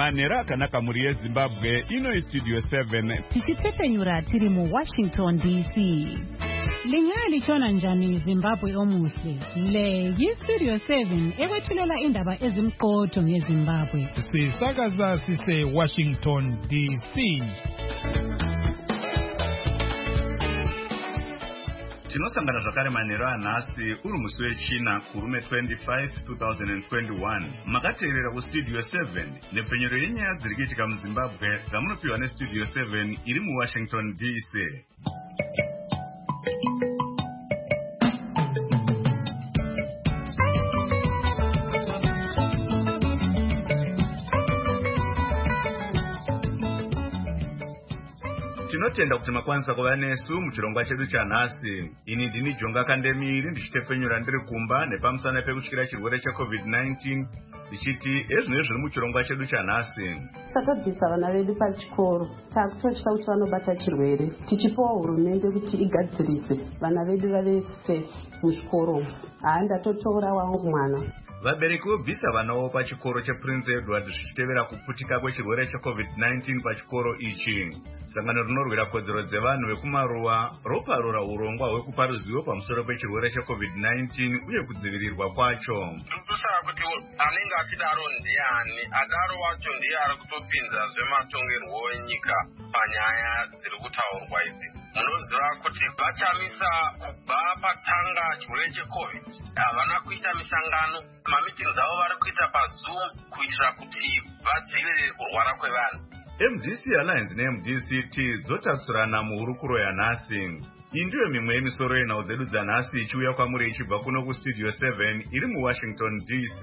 Manera akanaka muri yeZimbabwe, ino Studio 7. Tichitsepenyura tiri mu Washington DC. Lingali chona njani Zimbabwe omuhle. Le Studio 7 ekwethulela indaba ezimqotho ngeZimbabwe. Sisakaza sise Washington DC. Tinosangana zvakare manheru anhasi uri musi wechina kurume 25 2021 makateerera kustudio 7 nepfenyero yenyaya dziri kuitika muZimbabwe dzamunopiwa nestudio 7 iri muWashington DC. Tinotenda kuti makwanisa kuva nesu muchirongwa chedu chanhasi. Ini ndini Jonga Kandemiri ndichitepfenyura ndiri kumba nepamusana pekutyira chirwere cheCovid-19 ndichiti ezvinezvi zviri muchirongwa chedu chanhasi. Takabvisa vana vedu pachikoro takutotya kuti vanobata chirwere tichipawo hurumende kuti igadzirise vana vedu vave safe muchikoro. Ndatotora wangu mwana. Vabereki vobvisa vanawo pachikoro chePrince Edward zvichitevera kuputika kwechirwere cheCovid-19 pachikoro ichi. Sangano rinorwira kodzero dzevanhu vekumaruwa roparura urongwa hwekupa ruzivo pamusoro pechirwere cheCovid-19 uye kudzivirirwa kwacho. Kusaka kuti anenge achidaro ndiani, adaro wacho ndiye ari kutopinza zvematongerwo enyika panyaya dziri kutaurwa idzi. Munoziva kuti vachamisa kubva patanga chirwere cheCovid. Havana kuita misangano, mamitingi avo vari kuita paZoom kuitira kuti vadzivirire kurwara kwevanhu. MDC Alliance neMDCT dzotatsurana muhurukuro yanhasi. Iyi ndiyo mimwe yemisoro yenhau dzedu dzanhasi ichiuya kwamuri ichibva kuno kustudio 7 iri muWashington DC.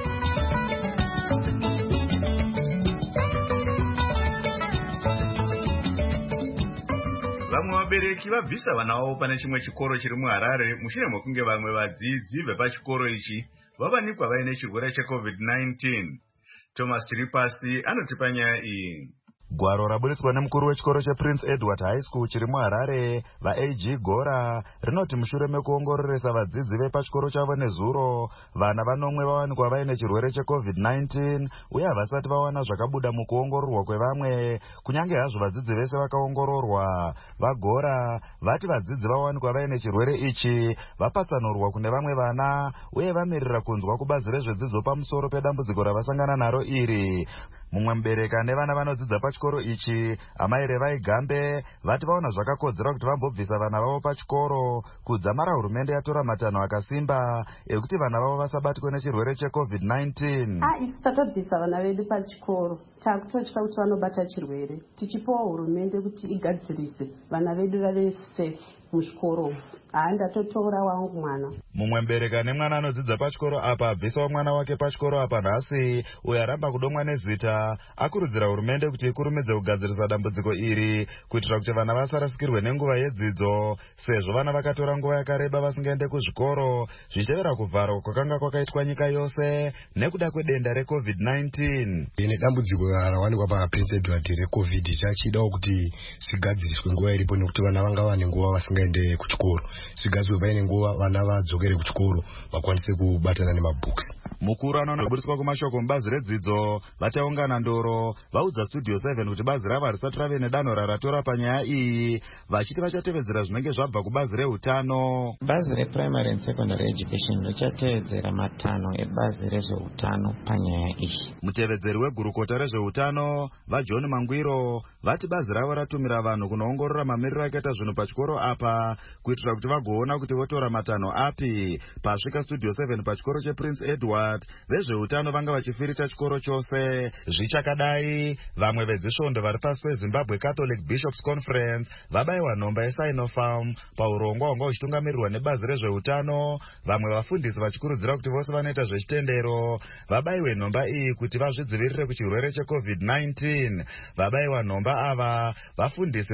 Vamwe vabereki vabvisa vana vavo pane chimwe chikoro chiri muHarare mushure mekunge vamwe vadzidzi vepachikoro ichi vavanikwa vaine chirwere cheCovid-19. Thomas Chiripasi anotipa nyaya iyi. Gwaro raburitswa nemukuru wechikoro chePrince Edward High School chiri muHarare, vaAG Gora, rinoti mushure mekuongororesa vadzidzi vepachikoro chavo nezuro, vana vanomwe vawanikwa vaine chirwere cheCovid-19 uye havasati vawana zvakabuda mukuongororwa kwevamwe, kunyange hazvo vadzidzi vese vakaongororwa. VaGora vati vadzidzi vawanikwa vaine chirwere ichi vapatsanurwa kune vamwe vana uye vamirira kunzwa kubazi rezvedzidzo pamusoro pedambudziko ravasangana naro iri. Mumwe mubereki ane vana vanodzidza pachikoro ichi, Amai Revai Gambe, vati vaona zvakakodzera kuti vambobvisa vana vavo pachikoro kudzamara hurumende yatora matanho akasimba ekuti vana vavo vasabatwe nechirwere cheCovid-19. Isi tatobvisa vana vedu pachikoro takutotya kuti vanobata chirwere tichipawo hurumende kuti igadzirise vana vedu vave safe muchikoro. Ndatotora wangu mwana. Mumwe mubereki ane mwana anodzidza pachikoro apa abvisawo mwana wake pachikoro apa nhasi, uye aramba kudomwa nezita, akurudzira hurumende kuti ikurumidze kugadzirisa dambudziko iri kuitira kuti vana vasarasikirwe nenguva yedzidzo, sezvo vana vakatora nguva yakareba vasingaende kuzvikoro zvichitevera kuvharwa kwakanga kwakaitwa nyika yose nekuda kwedenda reCovid-19. Ine dambudziko rawanikwa paPrince Edward reCovid chachidawo kuti sigadziriswe nguva iripo nekuti vana vanga vane nguva vasingaende kuchikoro. Sigadzwe vaine nguva vana vadzokere kuchikoro vakwanise kubatana nemabhuks. Mukuru anonoburitswa kumashoko mubazi redzidzo vachaungana ndoro vaudza studio 7 kuti bazi ravo harisati rave nedanho raratora panyaya iyi, vachiti vachatevedzera zvinenge zvabva kubazi reutano. Bazi reprimary and secondary education richatevedzera matanho ebazi rezveutano panyaya iyi. Mutevedzeri wegurukota rezveutano vaJohn Mangwiro vati bazi ravo ratumira vanhu kunoongorora mamiriro akaita zvinhu pachikoro apa kuitira kuti vagoona kuti votora matanho api. Pasvika studio 7 pachikoro chePrince Edward, vezveutano vanga vachifirita chikoro chose. Zvichakadai, vamwe vedzisvondo vari pasi peZimbabwe Catholic Bishops Conference vabayiwa nhomba yeSinopharm paurongwa hwanga huchitungamirirwa nebazi rezveutano, vamwe vafundisi vachikurudzira kuti vose vanoita zvechitendero vabayiwe nhomba iyi kuti vazvidzivirire kuchirwere cheCovid-19. Vabayiwa nhomba ava vafundisi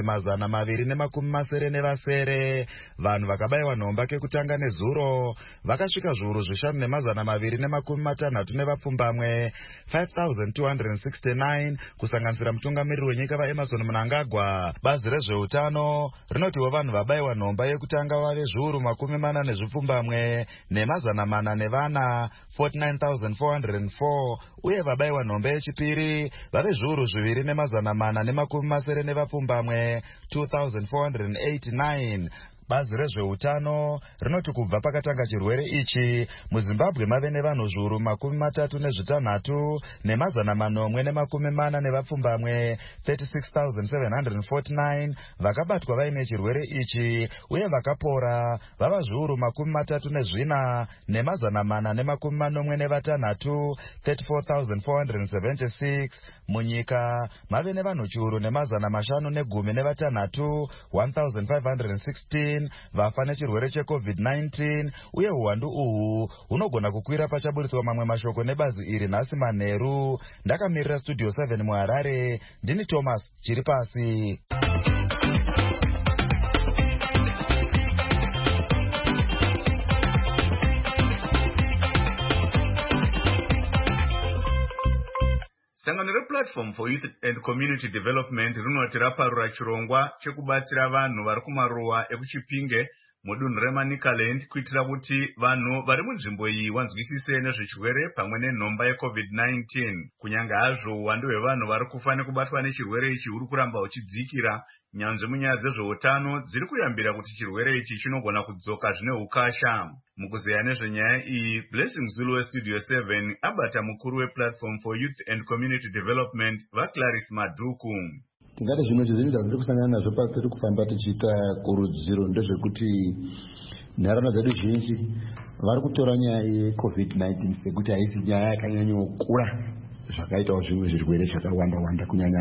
270 vanhu vakabayiwa nhomba kekutanga nezuro vakasvika zviuru 5,260 nevapfumbamwe 5,260 469 kusanganisira mutungamiriri wenyika vaEmerson Mnangagwa. Bazi rezveutano rinotiwo vanhu vabayiwa nhomba yekutanga vave zviuru 40 nemazana 4 nevana 49,404 uye vabayiwa nhomba yechipiri vave zviuru 2 nemazana 4 nevapfumbamwe 2,489. Bazi rezveutano rinoti kubva pakatanga chirwere ichi muZimbabwe mave nevanhu zviuru 36 nemazana 440 nevapfumbamwe 36,749 vakabatwa vaine chirwere ichi uye vakapora vava zviuru 34 nemazana 446 34,476. Munyika mave nevanhu chiuru nemazana 516 1,516 vafa nechirwere cheCovid-19 uye uwandu uhu hunogona kukwira pachaburitswa mamwe mashoko nebazi iri nhasi manheru. Ndakamirira Studio 7 muHarare, ndini Thomas Chiripasi. Sangano rePlatform for Youth and Community Development rinoti raparura chirongwa chekubatsira vanhu vari kumaruwa ekuChipinge mudunhu reManicaland kuitira kuti vanhu vari munzvimbo iyi vanzwisise nezvechirwere pamwe nenhomba yeCovid-19. Kunyange hazvo uwandu hwevanhu vari kufa nekubatwa nechirwere ichi huri kuramba huchidzikira, nyanzvi munyaya dzezveutano dziri kuyambira kuti chirwere ichi chinogona kudzoka zvine ukasha. Mukuzeya nezvenyaya iyi, Blessing Zulu weStudio 7 abata mukuru wePlatform for Youth and Community Development vaClarice Madhuku. Tingati zvimwe zvezvinhu zviri kusangana nazvo patiri kufamba tichiita kurudziro ndezvekuti nharaunda dzedu zhinji vari kutora nyaya yeCovid-19 sekuti haisi nyaya yakanyanyokura zvakaitawo zvimwe zvirwere zvakawanda kunyanya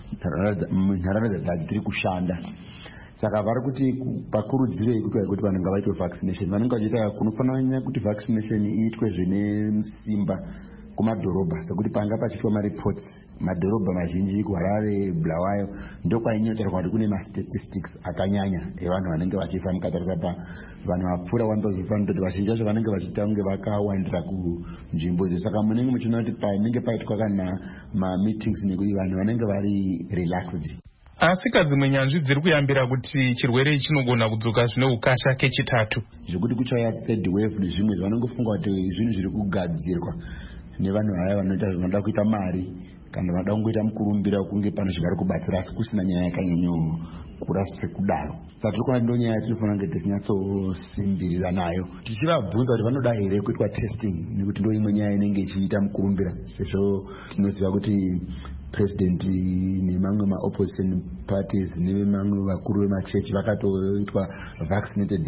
nharaunda dzatiri kushanda. Saka vari kuti pakurudziro yekuti vanhu ngavaitwe vaccination, vanenge vachiita kunofananya kuti vaccination iitwe zvine simba kumadhorobha, sekuti panga pachiitwa mareports madhorobha mazhinji kuHarare, Bulawayo ndokwainyotera kuti kune mastatistics akanyanya evanhu vanenge vachifa mukatarisa pa vanhu vapfuura 1,000 kuti vazhinji vacho vanenge vachiita kunge vakawandira kunzvimbo idzi. Saka munenge muchiona kuti panenge paitwa kana mameetings nekuti vanhu vanenge vari relaxed. Asi kadzimwe nyanzvi dziri kuyambira kuti chirwere ichi chinogona kudzoka zvine ukasha kechitatu, zvekuti kuchauya third wave nezvimwe zvanongofunga kuti zvinhu zviri kugadzirwa nevanhu vaya vanoda kuita mari kana vanoda kungoita mukurumbira kunge pano zvigari kubatsira, asi kusina nyaya yakanyanyokura sekudaro. Saka tiri kuona ndo nyaya yatinofanira kunge tichinyatsosimbiririra nayo, tichivabvunza kuti vanoda here kuitwa testing, nekuti ndo imwe nyaya inenge ichiita mukurumbira, sezvo tinoziva kuti president nemamwe maopposition parties nevamwe vakuru vemachechi vakatoitwa vaccinated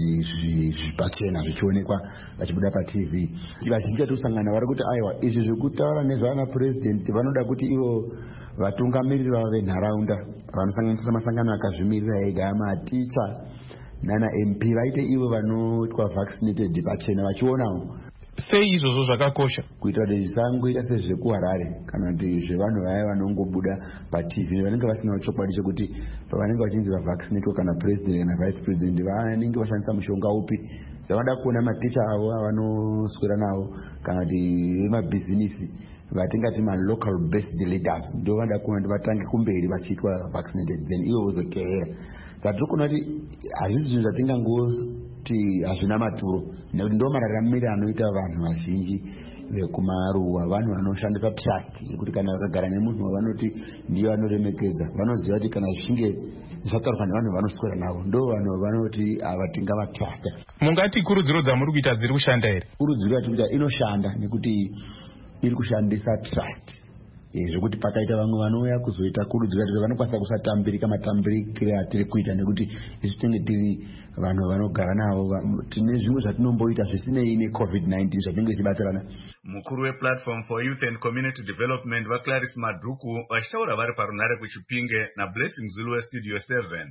pachena zvichionekwa vachibuda paTV. Vazhinji vatosangana vari kuti aiwa izvi zvekutaura nezvana president vanoda kuti ivo vatungamiriri vavo venharaunda vanosanganisira masangano akazvimirira ega, maticha nana MP vaite ivo vanoitwa vaccinated pachena vachionawo. Sei izvozvo zvakakosha kuitira kuti zvisangoita sezvekuHarare kana kuti zvevanhu vaya vanongobuda paTV vanenge vasina chokwadi chekuti pavanenge vachinzi vavaccinate kana president kana vice president vanenge vashandisa mushonga upi. Zavada kuona maticha avo avanoswera navo kana kuti vemabhizinisi vatingati local based leaders ndo vada kuona kuti vatange kumberi vachiitwa vaccinated then ivo vozoteera. Saka tiri kuona kuti hazvisi zvinhu zvatingangoti hazvina maturo, nekuti ndo mararamiro anoita vanhu vazhinji vekumaruwa, vanhu vanoshandisa trust yekuti kana vakagara nemunhu wavanoti ndiye vanoremekedza vanoziva kuti kana zvichinge zvataurwa nevanhu vanoswera navo ndo vanhu vanoti ava tingavatrasta. Mungati kurudziro dzamuri kuita dziri kushanda here? Kurudziro yatiri kuita inoshanda nekuti iri kushandisa trust. Zvekuti pakaita vamwe vanouya kuzoita kurudzira kuti vanokwanisa kusatambirika matambirikire atiri kuita, nekuti isu tinenge tiri vanhu vanogara navo tine zvimwe zvatinomboita zvisinei neCovid-19 zvatinenge tichibatsirana. Mukuru wePlatform for Youth and Community Development vaClarice Madhuku vachitaura vari parunhare kuChipinge naBlessing Zulu weStudio 7.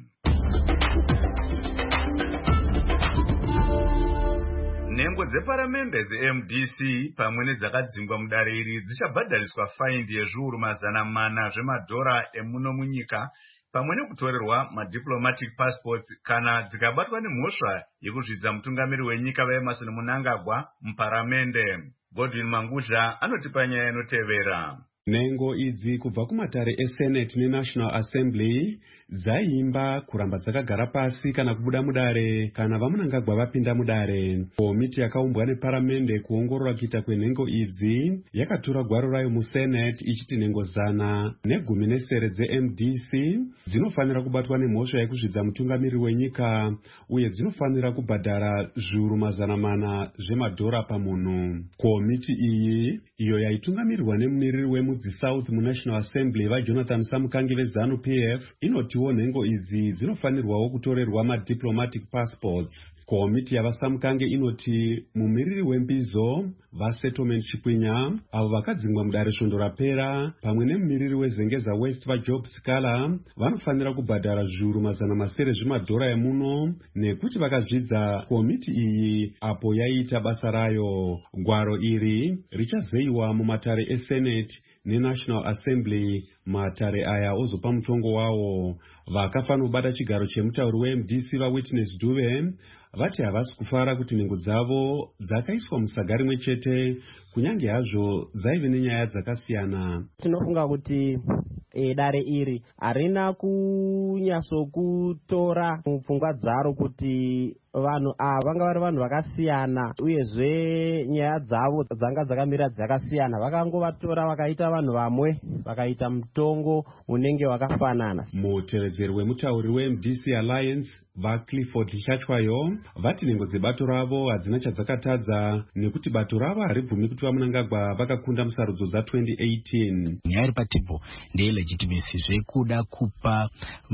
Nhengo dzeparamende dzeMDC pamwe nedzakadzingwa mudare iri dzichabhadhariswa faindi yezviuru 400 zvemadhora emuno munyika pamwe nekutorerwa madiplomatic passports kana dzikabatwa nemhosva yekuzvidza mutungamiri wenyika vaEmerson Mnangagwa muparamende. Godwin Mangudla anotipa nyaya inotevera. Nhengo idzi kubva kumatare eSenate neNational Assembly dzaimba kuramba dzakagara pasi kana kubuda mudare kana vamunangagwa vapinda mudare. Komiti yakaumbwa neparamende kuongorora kuita kwenhengo idzi yakatora gwaro rayo muSenate ichiti nhengo 110 dzeMDC dzinofanira kubatwa nemhosva yekuzvidza mutungamiri wenyika uye dzinofanira kubhadhara zviuru 400 zvemadhora pamunhu. Komiti iyi iyo yaitungamirirwa nemumiriri wemudziSouth muNational Assembly vaJonathan Samukangi veZANU-PF inotiwo nhengo idzi dzinofanirwawo kutorerwa madiplomatic passports. Komiti yavaSamukange inoti mumiriri wembizo vaSettlement Chikwinya avo vakadzingwa mudare svondo rapera pamwe nemumiriri weZengeza West vaJob Sikala vanofanira kubhadhara zviuru 700 zvemadhora emuno nekuti vakazvidza komiti iyi apo yaiita basa rayo. Gwaro iri richazeyiwa mumatare eSenate neNational Assembly. Matare aya ozopa mutongo wawo. Vakafanira kubata chigaro chemutauri weMDC vaWitness Dube vati havasi kufara kuti nhengo dzavo dzakaiswa musaga rimwe chete kunyange hazvo dzaive nenyaya dzakasiyana. Tinofunga kuti dare iri harina kunyatsokutora mupfungwa dzaro kuti vanhu ava vanga vari vanhu vakasiyana uyezve nyaya dzavo dzanga dzakamira dzakasiyana. Vakangovatora vakaita vanhu vamwe vakaita mutongo unenge wakafanana. Mutevedzeri wemutauri weMDC Alliance vaClifford Chachwayo vati nhengo dzebato ravo hadzina chadzakatadza nekuti bato ravo haribvumi kuti vamunangagwa vakakunda musarudzo dza2018. Nyaya iri patebho ndeyelegitimacy zvekuda kupa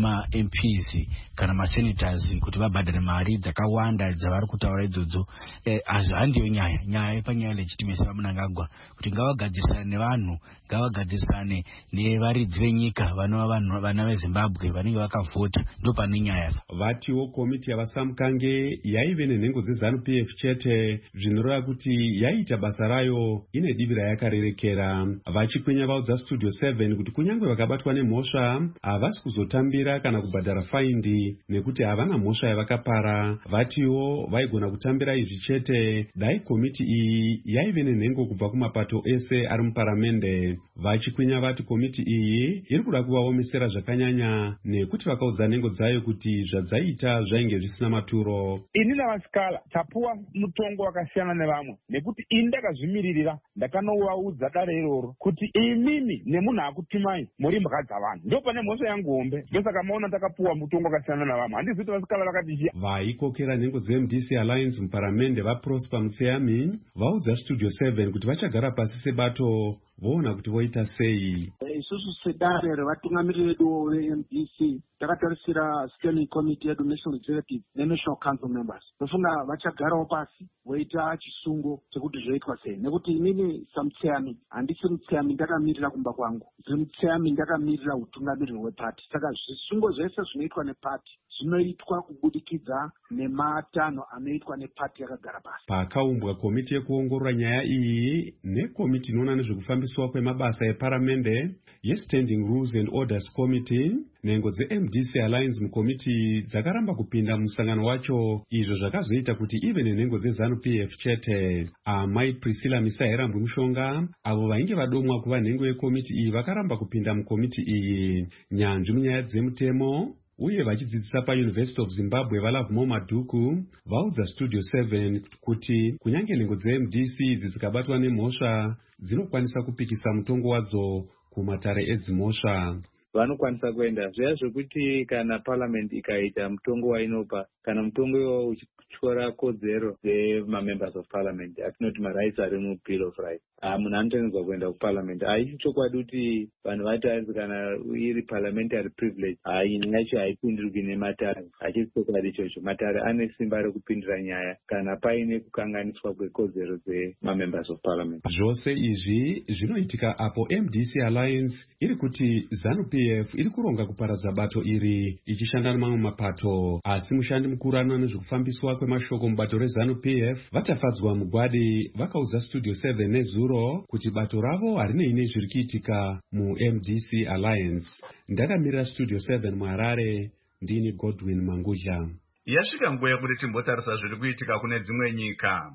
maMPs kana masenators kuti vabhadhare mari dzakawanda dzavari kutaura idzodzo. Handiyo nyaya yepanyaya yelegitimacy vamunangagwa kuti ngavagadzirisane nevanhu, ngavagadzirisane nevaridzi venyika vana veZimbabwe vanenge vakavhota, ndo pane nyaya. Vatiwo komiti yavaSamukange yaive nenhengo dzeZANU-PF chete zvinoreva kuti yaiita basa rayo ine divi rayakarerekera. Vachikwinya vaudza Studio 7 kuti kunyange vakabatwa nemhosva havasi kuzotambira kana kubhadhara faindi nekuti havana mhosva yavakapara. Vatiwo vaigona kutambira izvi chete dai komiti iyi yaive nenhengo kubva kumapato ese ari muparamende. Vachikwinya vati komiti iyi iri kuda kuvaomesera zvakanyanya nekuti vakaudza nhengo dzayo kuti zvadzaita zvainge zvisina maturo. Ini navasikala tapuwa mutongo wakasiyana nevamwe nekuti ini ndakazvimiririra ndakanovaudza dare iroro kuti imimi nemunhu akutimai muri mhaka dzavanhu, ndo pane mhosva yangu hombe. Ndosaka maona takapuwa mutongo wakasiyana nevamwe. Handizvi kuti vasikala vakatizhiya. Vaikokera nhengo dzeMDC Alliance muparamende vaProsper Mutseyami vaudza Studio 7 kuti vachagara pasi sebato voona kuti voita sei. Isusu sedare revatungamiriri vedu veMDC takatarisira Standing Committee yedu National Executive neNational Council members. Tofunga vachagarawo pasi voita chisungo chekuti zvoitwa sei. Nekuti inini saMutseyami handisi Mutseyami ndakamirira kumba kwangu. Mutseyami ndakamirira utungamiriri hwepati. Saka zvisungo zvese zvinoitwa nepati zvinoitwa kubudikidza nematanho anoitwa nepati yakagara pasi. Pakaumbwa komiti yekuongorora nyaya iyi nekomiti inoona nezvekufambiswa kwemabasa eparamende yeStanding Rules and Orders Committee, nhengo dzeMDC Alliance mukomiti dzakaramba kupinda musangano wacho, izvo zvakazoita kuti ive nenhengo dzeZANU-PF chete. Amai Priscilla Misaherambwe Mushonga avo vainge vadomwa kuva nhengo yekomiti iyi vakaramba kupinda mukomiti iyi. Nyanzvi munyaya dzemutemo uye vachidzidzisa paUniversity of Zimbabwe vaLoveMore Madhuku vaudza Studio 7 kuti kunyange nhengo dzeMDC dzikabatwa nemhosva dzinokwanisa kupikisa mutongo wadzo kumatare edzimhosva. Vanokwanisa kuenda zviya zvokuti kana parliament ikaita mutongo wainopa kana mutongo iwawo uchityora kodzero dzemamembers of parliament, atinoti marights ari mubill of rights, munhu anotenderwa kuenda kuparliament. Haisi chokwadi kuti vanhu vati kana iri parliamentary privilege nyaya yacho haipindirwi nematare. Hachisi chokwadi ichocho. Matare ane simba rekupindira nyaya kana paine kukanganiswa kwekodzero dzemamembers of parliament. Zvose izvi zvinoitika apo MDC Alliance iri kuti ZANU-PF iri kuronga kuparadza bato iri ichishanda nemamwe mapato, asi mushandi mukuru anoona nezvekufambiswa kwemashoko mubato reZANU-PF vatafadzwa mugwadi vakaudza Studio 7 nezuro kuti bato ravo harinei nezviri kuitika muMDC Alliance. Ndakamirira Studio 7 muHarare, ndini Godwin Mangudya. Yasvika nguva yekuti timbotarisa zviri kuitika kune dzimwe nyika.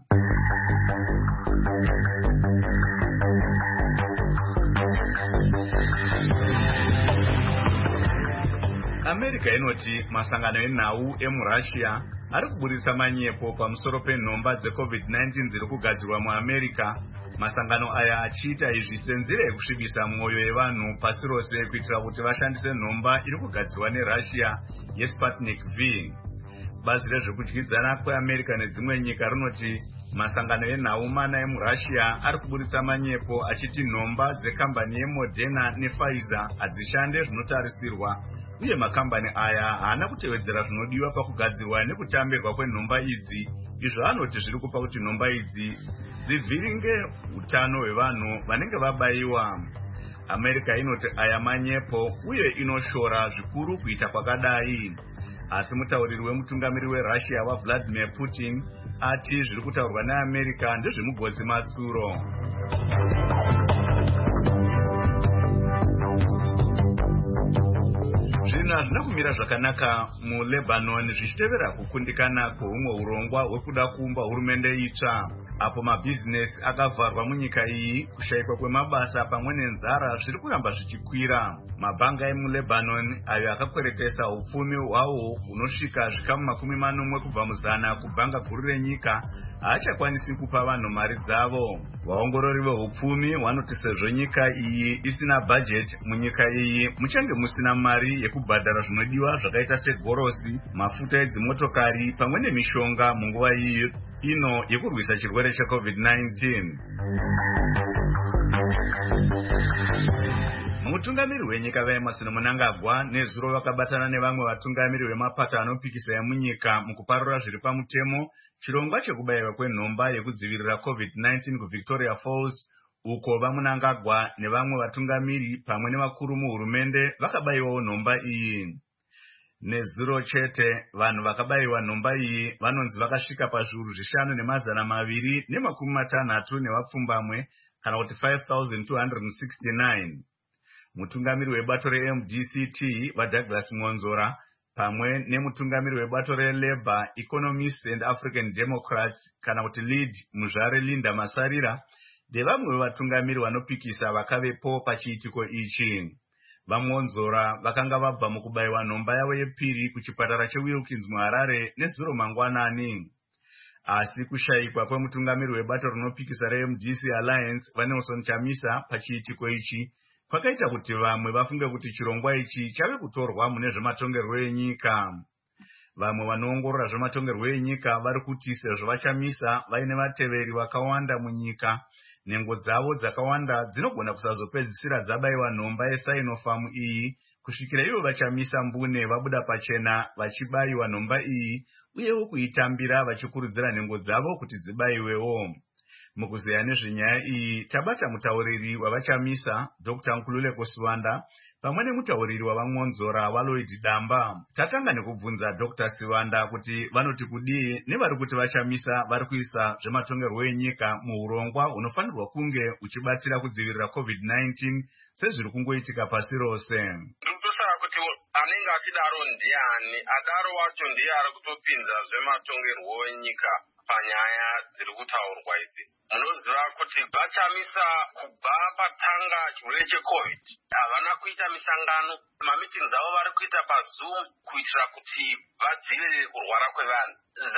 America inoti masangano enhau emuRussia ari kuburitsa manyepo pamusoro penhomba dzeCovid-19 dziri kugadzirwa muAmerica. Masangano aya achiita izvi senzira yekusvibisa mwoyo yevanhu pasi rose kuitira kuti vashandise nhomba iri kugadzirwa neRussia yeSputnik V. Bazi rezvekudyidzana kweAmerica nedzimwe nyika rinoti masangano enhau mana emuRussia ari kuburitsa manyepo achiti nhomba dzekambani yeModerna nePfizer hadzishande zvinotarisirwa, uye makambani aya haana kutevedzera zvinodiwa pakugadzirwa nekutambirwa kwenhomba idzi, izvo anoti zviri kupa kuti nhomba idzi dzivhiringe utano hwevanhu vanenge vabayiwa. America inoti aya manyepo uye inoshora zvikuru kuita kwakadai. Asi mutauriri wemutungamiri weRussia waVladimir Putin ati zviri kutaurwa neAmerica ndezvemugodzi matsuro. Zvinhu hazvina kumira zvakanaka muLebanon zvichitevera kukundikana kweumwe urongwa hwekuda kuumba hurumende itsva, apo mabhizinesi akavharwa munyika iyi, kushayikwa kwemabasa pamwe nenzara zviri kuramba zvichikwira. Mabhanga emuLebanon ayo akakweretesa upfumi hwawo hunosvika zvikamu 40 kubva muzana kubhanga guru renyika haachakwanisi kupa vanhu mari dzavo. Vaongorori vehupfumi vanoti sezvo nyika iyi isina bhajeti, munyika iyi muchange musina mari yekubhadhara zvinodiwa zvakaita segorosi, mafuta edzimotokari pamwe nemishonga munguva iyi ino yekurwisa chirwere cheCovid-19. Mutungamiri wenyika vaEmerson Mnangagwa nezuro vakabatana nevamwe vatungamiri vemapato anopikisa emunyika mukuparura zviri pamutemo chirongwa chekubayiwa kwenhomba yekudzivirira COVID-19 kuVictoria Falls, uko vaMnangagwa nevamwe vatungamiri pamwe nevakuru muhurumende vakabayiwawo nhomba iyi. Nezuro chete vanhu vakabayiwa nhomba iyi vanonzi vakasvika pazviuru 5,260 nevapfumbamwe kana kuti 5,269. Mutungamiri webato reMDCT vaDouglas Ngonzora pamwe nemutungamiri webato reLabour, Economists and African Democrats kana kuti LEAD muzvare Linda Masarira ndevamwe vevatungamiri vanopikisa vakavepo pachiitiko ichi. VaNgonzora vakanga vabva mukubayiwa nhomba yavo yepiri kuchipatara cheWilkins muHarare nezuro mangwanani. Asi kushayikwa kwemutungamiri webato rinopikisa reMDC Alliance vaNelson Chamisa pachiitiko ichi kwakaita kuti vamwe vafunge kuti chirongwa ichi chave kutorwa mune zvematongerwo enyika. Vamwe vanoongorora zvematongerwo enyika vari kuti sezvo vaChamisa vaine vateveri vakawanda munyika, nhengo dzavo dzakawanda dzinogona kusazopedzisira dzabayiwa nhomba yeSinopharm iyi kusvikira ivo vaChamisa mbune vabuda pachena vachibayiwa nhomba iyi uyewo kuitambira vachikurudzira nhengo dzavo kuti dzibayiwewo. Mukuzeya nezvenyaya iyi tabata mutauriri wavaChamisa Dr. Nkululeko Siwanda pamwe nemutauriri wavaNgonzora waLloyd Damba. Tatanga nekubvunza Dr. Siwanda kuti vanoti kudii nevari kuti vaChamisa vari kuisa zvematongerwo enyika muurongwa hunofanirwa kunge uchibatsira kudzivirira COVID-19 sezviri kungoitika pasi rose. Ndikutosaka kuti anenge achidaro ndiani, adaro wacho ndiye ari kutopinza zvematongerwo enyika panyaya dziri kutaurwa idzi. Munoziva kuti vaChamisa kubva patanga chirwere cheCovid havana kuita misangano, mamitings avo vari kuita paZoom kuitira kuti vadzivirire kurwara kwevanhu.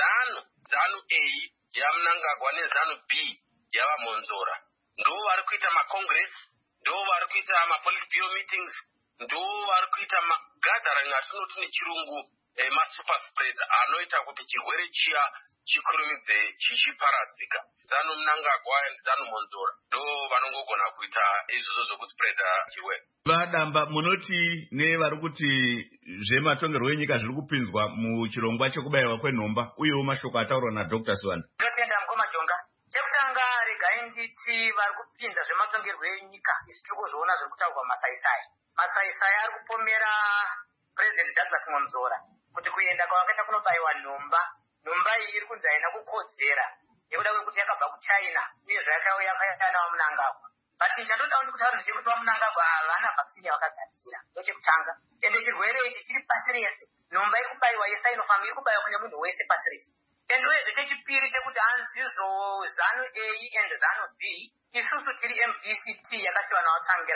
Zanu A yaMnangagwa nezanu B yavaMonzora ndo vari kuita macongress, ndo vari kuita mapolitbureau meetings, ndo vari kuita magathering atinoti nechirungu masuper spread anoita kuti chirwere chiya chikurumidze chichiparadzika. Zanu Mnangagwa nezanu Monzora ndo vanongogona kuita izvozvo zvokuspreada chirwere. Vadamba, munoti nevari kuti zvematongerwo enyika zviri kupinzwa muchirongwa chekubayiwa kwenhomba uyewo mashoko ataurwa naDr. Siwanda. Ndotenda Mukoma Jonga. Chekutanga regai nditi vari kupinza zvematongerwo enyika isi tiri kuzviona zviri kutaurwa masaisai. Masaisai ari kupomera President Douglas Ngonzora kuti kuenda kwavakaita kunobayiwa nhomba iyi iri kunzi haina kukodzera nekuda kwekuti yakabva kuChina uye zvayakauya yakaita navaMnangagwa. But chandoda kuti vanhu kuti vaMnangagwa havana vaccine yavakagadzira, ndochekutanga. Ende chirwere ichi chiri pasi rese. Nhomba iri kubayiwa yeSinopharm iri kubayiwa kune munhu wese pasi rese. Ende uyezve chechipiri chekuti hanzizo zanu A and zanu B, isusu tiri MDCT yakasiwa navatsangirai.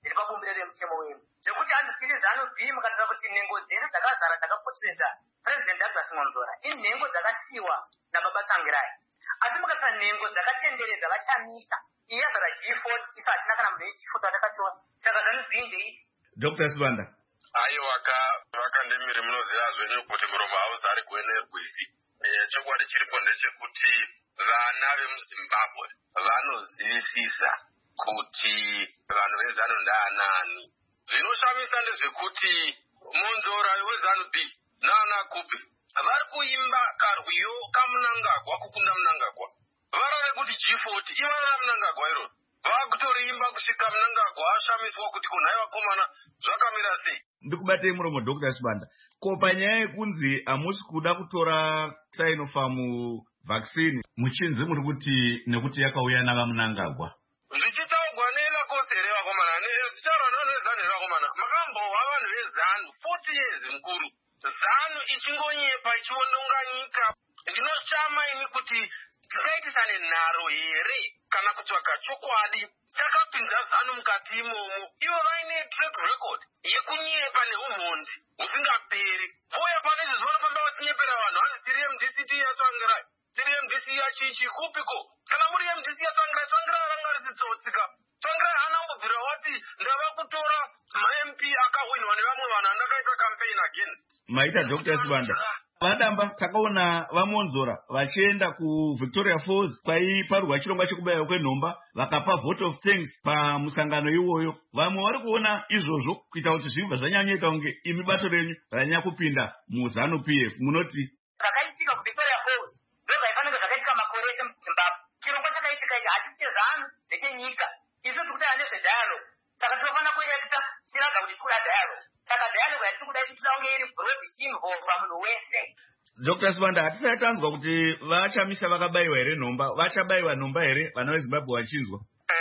zviri pabumbiro remutemo wenyu, zvekuti handisiri ZANU-PF mukataura kuti nhengo dzedu dzakazara dzakapoteredza President Douglas Monzora inhengo dzakasiyiwa naBaba Tsvangirai, asi mukataura nhengo dzakatenderedza vachamisa iye azara G40 isu hatina kana munhu weG40 atakatora. Saka ZANU-PF ndeii. Dr. Sibanda. Aiwa vakandemiri munoziva zvenyu kuti muromo hauzari kuenerwisi. Chokwadi chiripo ndechekuti vana vemuZimbabwe vanozivisisa kuti vanhu veZANU ndaanani. Zvinoshamisa ndezvekuti Monzora weZANU-PF naana Kupe vari kuimba karwiyo kaMnangagwa kukunda Mnangagwa. Varare kuti G40 ivara Mnangagwa iroro. Vakutoriimba kusvika Mnangagwa ashamiswa kuti kunhaiwa komana zvakamira sei. Ndikubatei muromo Dr. Sibanda. Ko panyaya yekunzi hamusi kuda kutora Sinopharm vaccine muchinzi muri kuti nekuti yakauya navaMnangagwa. Zvichitaugwa neLacoste here vakomana, zvichitaurwa nevanhu veZANU here vakomana. Makambova vanhu veZANU 40 years mukuru. ZANU ichingonyepa ichiondonga nyika. Ndinoshama ini kuti tikaitisa nenharo here kana kutsvaga chokwadi chakapinza ZANU mukati imomo. Ivo vaine track record yekunyepa neumhondi husingaperi. Uye pane izvi vanofamba vachinyepera vanhu, hanzi tiri MDCT yaTsvangirai, tiri MDC yachichi kupiko. Kana muri MDC yaTsvangirai, Tsvangirai ranga richitsotsika. Tsvangirai hana kubvira wati ndava kutora ma-MP akahwinwa nevamwe vanhu andakaita campaign against. Maita Dr. Sibanda. Vadamba takaona vaMonzora vachienda kuVictoria Falls kwaiparwa chirongwa chekubayiwa kwenhomba vakapa vote of thanks pamusangano iwoyo. Vamwe vari kuona izvozvo kuita kuti zvibva zvanyanyika kunge imi bato renyu ranyanya kupinda muZANU-PF. Munoti zvakaitika kuVictoria Falls ndozvaifanira zvakaitika makore ese muZimbabwe. Chirongwa chakaitika ichi hachisi cheZANU ndechenyika. Isu tiri kutaura nezvedialogue. Saka tinofanira kureketa tiraga kuti tikuda dialogue. Saka dialogue yatiri kuda ichitira kunge iri broad involve munhu wese. Dr. Sibanda, hatisati tanzwa kuti vachamisa vakabayiwa here nhomba, vachabayiwa nhomba here vana veZimbabwe vachinzwa?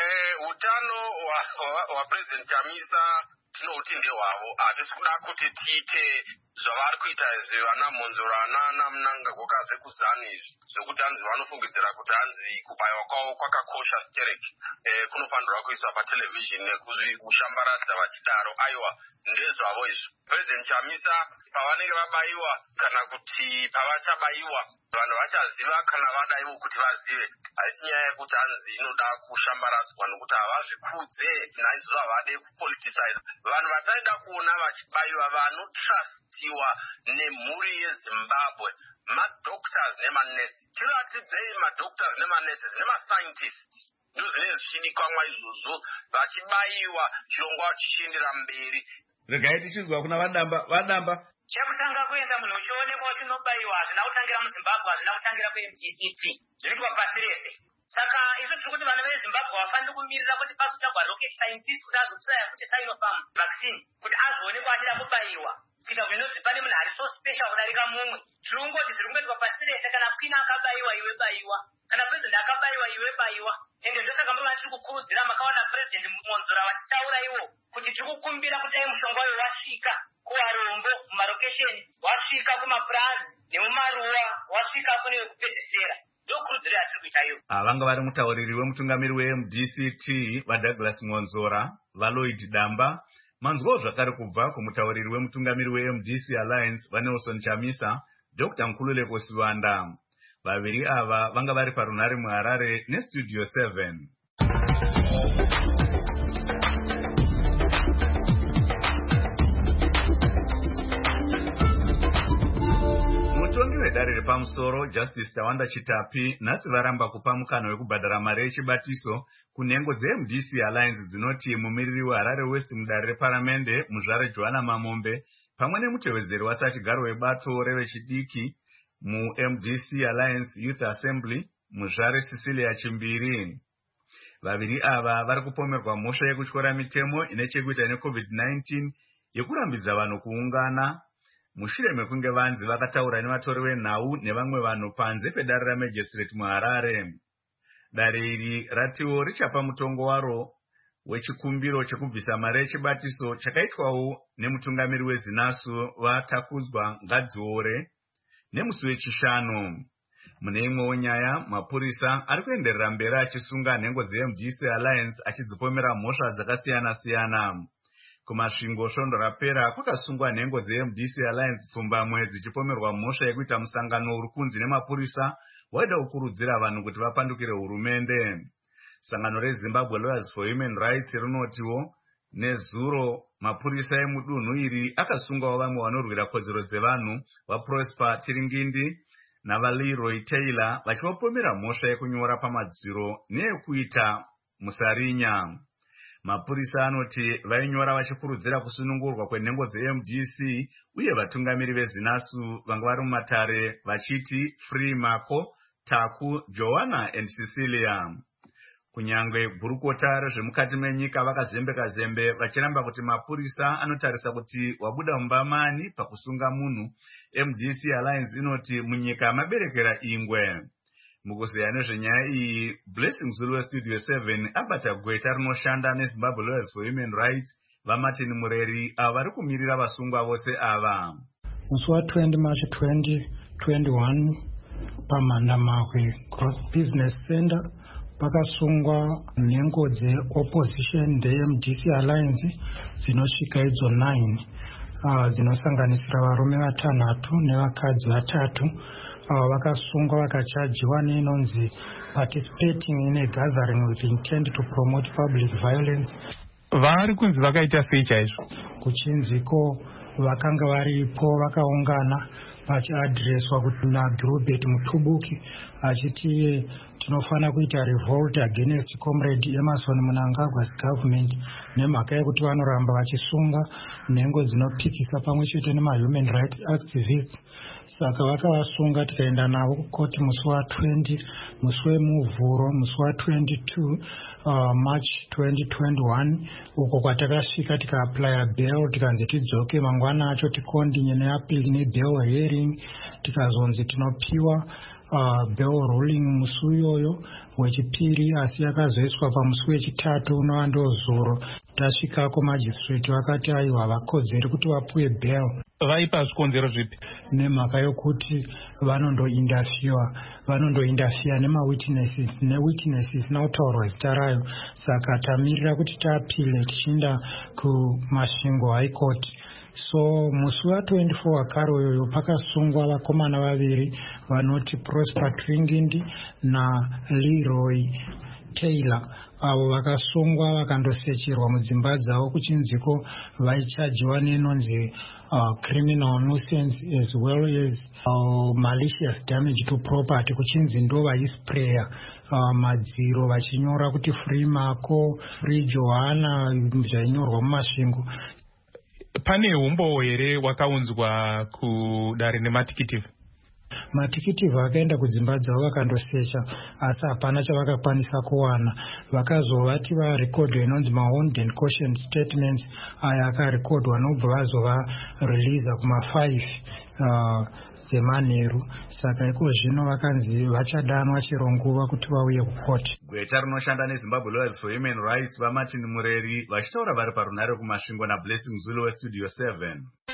Utano hwaPresident Chamisa tinouti ndehwavo. Hatisi kuda kuti tiite zvavari kuita izvi vana Monzora nana Mnangagwa kaze kuZANU izvi zvokuti hanzi vanofungidzira kuti hanzi kubayiwa kwavo kwakakosha stereki. Kunofanirwa kuiswa patelevision nekushambaradza vachidaro. Aiwa, ndezvavo izvi. President Chamisa pavanenge vabayiwa kana kuti pavachabayiwa vanhu vachaziva kana vadaiwo kuti vazive. Haisi nyaya yekuti hanzi inoda kushambaradzwa nokuti havazvikudze naizvozvo havade kupoliticize. Vanhu vataida kuona vachibayiwa vanotrustiwa nemhuri yeZimbabwe, madoctors nemanesi. Tiratidzei madoctors nemanesi nemascientists. Ndozvinenge zvichidikanwa izvozvo vachibayiwa chirongwa chichiendera mberi. Regai tichinzwa kuna Vadamba. Chekutanga kuenda munhu uchionekwa uchinobayiwa hazvina kutangira muZimbabwe, hazvina kutangira kuMDCT. Zviri pasi rese. Saka isu tiri kuti vana veZimbabwe vafanire kumirira kuti pazotsvagwa rocket scientist kuti azotsaya kuti Sinopharm vaccine kuti azoonekwa achida kubayiwa. Kuita kuti pane munhu ari so special kudarika mumwe. Zviri kungoti zviri kungoitwa pasi rese. Kana Queen akabayiwa iwe bayiwa, kana President akabayiwa iwe bayiwa. Ende ndosaka muri vatiri kukurudzira makaona President Monzora vachitaura iwo kuti tiri kukumbira kuti dai mushonga uyo wasvika kuvarombo mumarokesheni, wasvika kumapurazi nemumaruwa, wasvika kune wekupedzisira. Ndokurudziro yatiri kuita iyo. Vanga vari mutauriri wemutungamiri weMDCT vaDouglas Monzora, vaLloyd Damba. Manzwawo zvakare kubva kumutauriri wemutungamiri weMDC Alliance vaNelson Chamisa, Dr. Nkululeko Sibanda. Vaviri ava vanga vari parunhare muHarare neStudio 7. Mutongi wedare repamusoro Justice Tawanda Chitapi nhasi varamba kupa mukana wekubhadhara mari yechibatiso kunhengo dzeMDC Alliance dzinoti mumiriri weHarare West mudare reparamende muzvare Joanna Mamombe pamwe nemutevedzeri wasachigaro webato revechidiki muMDC Alliance Youth Assembly muzvare Cecilia Chimbiri. Vaviri ava vari kupomerwa mhosva yekutyora mitemo ine chekuita neCovid-19 yekurambidza vanhu kuungana mushure mekunge vanzi vakataura nevatori venhau nevamwe vanhu panze pedare raMagistrate muHarare. Dare iri ratiwo richapa mutongo waro wechikumbiro chekubvisa mari yechibatiso chakaitwawo nemutungamiri weZinasu vatakudzwa Ngadziore nemusi wechishanu. Mune imwewo nyaya, mapurisa ari kuenderera mberi achisunga nhengo dzeMDC Alliance achidzipomera mhosva dzakasiyana-siyana. Kumasvingo svondo rapera kwakasungwa nhengo dzeMDC Alliance pfumbamwe dzichipomerwa mhosva yekuita musangano uri kunzi nemapurisa waida kukurudzira vanhu kuti vapandukire hurumende. Sangano reZimbabwe Lawyers for Human Rights rinotiwo nezuro mapurisa emudunhu iri akasungawo vamwe vanorwira kodzero dzevanhu vaProsper Tiringindi navaLeroy Taylor vachivapomera mhosva yekunyora pamadziro neyekuita musarinya. Mapurisa anoti vainyora vachikurudzira kusunungurwa kwenhengo dzeMDC uye vatungamiri vezinasu vanga vari mumatare vachiti Free Marco, Taku, Joanna and Cecilia. Kunyangwe gurukota rezvemukati menyika vakazembe vachiramba kuti mapurisa anotarisa kuti wabuda mumbamani pakusunga munhu. MDC Alliance inoti munyika maberekera ingwe. Mukuzeya nezvenyaya iyi, Blessing Zulu weStudio 7 abata gweta rinoshanda neZimbabwe Lawyers for Human Rights vaMartin Mureri ava vari kumirira vasungwa vose ava. Musi wa20 March 2021 paMhandamawe Growth Business Center pakasungwa nhengo dzeopposition ndeMDC Alliance dzinosvika idzo 9 dzinosanganisira varume 6 nevakadzi 3. Vakasungwa vakachajiwa nenonzi participating in a gathering with intent to promote public violence. Vari kunzi vakaita sei chaizvo? Kuchinziko vakanga varipo vakaungana vachiadhireswa kuti naGilbert Mutubuki achiti tinofana kuita revolt against comrade Emerson Mnangagwa's government nemhaka yekuti vanoramba vachisunga nhengo dzinopikisa pamwe chete nemahuman rights activists. Saka vakavasunga tikaenda navo kukoti musi wa20 musi wemuvhuro musi wa22 March 2021 uko kwatakasvika tikaaplya bail tikanzi tidzoke mangwana acho tikondinye neapili nebail hearing tikazonzi tinopiwa bail ruling musi uyoyo wechipiri asi yakazoiswa pamusi wechitatu unova ndozuro. Tasvikako magistrate vakati aiwa vakodzeri kuti vapuwe bail. Vaipa zvikonzero zvipi? Nemhaka yokuti vanondoindafia nemawitnesses newitnesses nautaurwa zita rayo. Saka tamirira kuti taapile tichienda kumasvingo high court. So musi wa24 wakare uyoyo pakasungwa vakomana vaviri vanoti Prosper Tiringindi naLeroy Taylor. Avo vakasungwa vakandosecherwa mudzimba dzavo kuchinziko vaichajiwa nenonzi criminal nuisance as well as malicious damage to property kuchinzi ndo vaisprayer madziro vachinyora kuti Free Marco, Free Joanna zvainyorwa mumasvingo. Pane umbo here wakaunzwa kudare nematikiti? Matikiti vakaenda kudzimba dzavo vakandosecha asi hapana chavakakwanisa kuwana. Vakazovati varekodwa inonzi ma-owned and caution statements aya akarekodwa nobva vazova releasa kuma5 dzemanheru. Saka iko zvino vakanzi vachadanwa chero nguva kuti vauye kukoti. Gweta rinoshanda neZimbabwe Lawyers for Human Rights vaMartin Mureri vachitaura vari parunare kumasvingo naBlessing Zulu weStudio 7.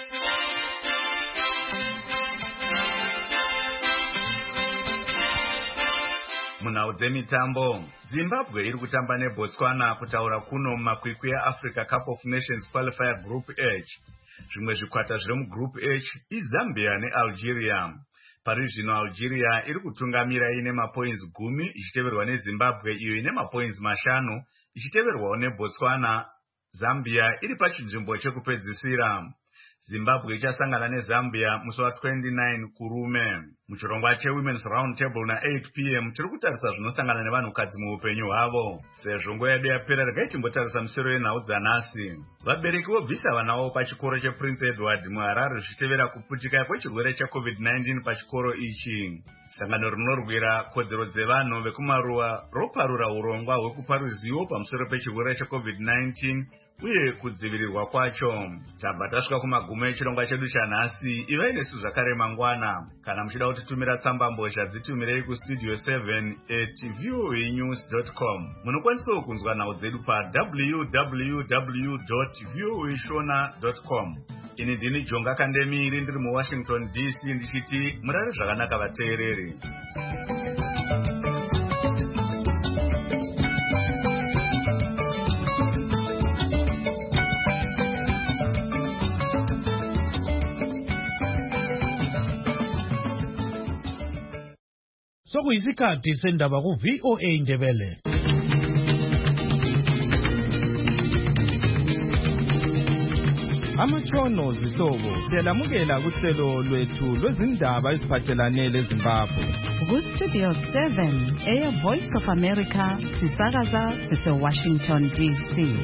Munhau dzemitambo, Zimbabwe iri kutamba neBotswana kutaura kuno mumakwikwi eAfrica Cup of Nations Qualifier Group H. Zvimwe zvikwata zviri muGroup H iZambia neAlgeria. Pari zvino Algeria iri kutungamira ine mapoints 10 ichiteverwa neZimbabwe iyo ine mapoints 5 ichiteverwawo neBotswana. Zambia iri pachinzvimbo chekupedzisira. Zimbabwe ichasangana neZambia musi wa29 kurume. Muchirongwa cheWomen's Round Table na8 p.m. tiri kutarisa zvinosangana nevanhukadzi muupenyu hwavo. Sezvo nguva yedu yapera regai timbotarisa musoro yenhau dzanhasi. Vabereki vobvisa vana vavo pachikoro chePrince Edward muHarare zvichitevera kuputika kwechirwere cheCovid-19 pachikoro ichi. Sangano rinorwira kodzero dzevanhu vekumaruwa roparura urongwa hwekupa ruzivo pamusoro pechirwere cheCovid-19 uye kudzivirirwa kwacho. Tabva tasvika kumagumo echirongwa chedu chanhasi. Ivai nesu zvakare mangwana. Kana muchida kutitumira tsamba mbozha dzitumirei kustudio 7@voanews.com. Munokwanisawo kunzwa nhau dzedu paWww.voashona.com. ini ndini Jonga Kandemiri ndiri muWashington DC ndichiti murare zvakanaka vateereri. Sokuyisikhathi sendaba ku VOA Ndebele. Amatshono zihlobo siyalamukela kuhlelo lwethu lwezindaba eziphathelane leZimbabwe. Ku-Studio 7 Air Voice of America sisakaza sise-Washington DC.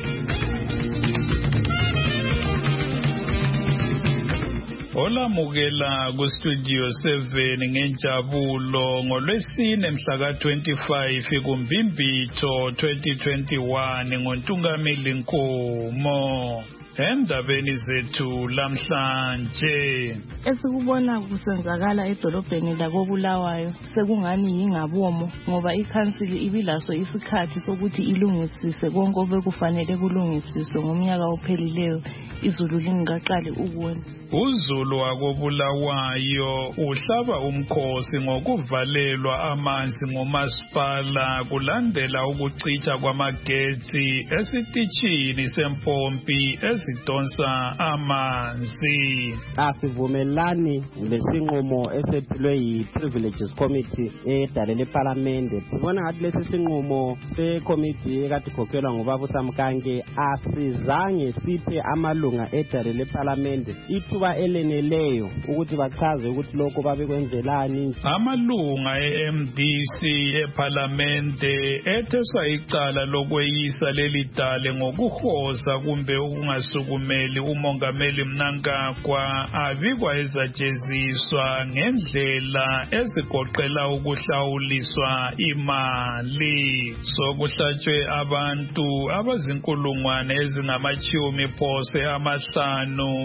Olamukela ku-Studio 7 ngenjabulo ngolwesine mhla ka-25 kuMbimbitho 2021 ngoNtungameli Nkomo. Endabeni zethu lamhlanje esikubona kusenzakala edolobheni lakoBulawayo sekungani yingabomo ngoba ikhansili ibilaso isikhathi sokuthi ilungisise konke obekufanele kulungisiswe ngomnyaka ophelileyo izulu lingaqali ukuna. Uzulu wakoBulawayo uhlaba umkhosi ngokuvalelwa amanzi ngomasipala kulandela ukucitha kwamagetsi esitishini sempompi ezidonsa amanzi. Asivumelani lesinqumo esethulwe yi-Privileges Committee edale leParliament. Sibona ngathi lesi sinqumo se-committee ekade ikhokhelwa ngubaba uSamkange asizange siphe amalunga edale leParliament ithuba eleneleyo ukuthi bachaze ukuthi lokho babekwenzelani. Amalunga e-MDC eParliament etheswa icala lokweyisa leli dale ngokuhoza kumbe ukungasukumeli umongameli Mnangagwa abikwa ezajeziswa ngendlela ezigoqela ukuhlawuliswa imali. Sokuhlatshwe abantu abazinkulungwane ezingamachumi phose amahlanu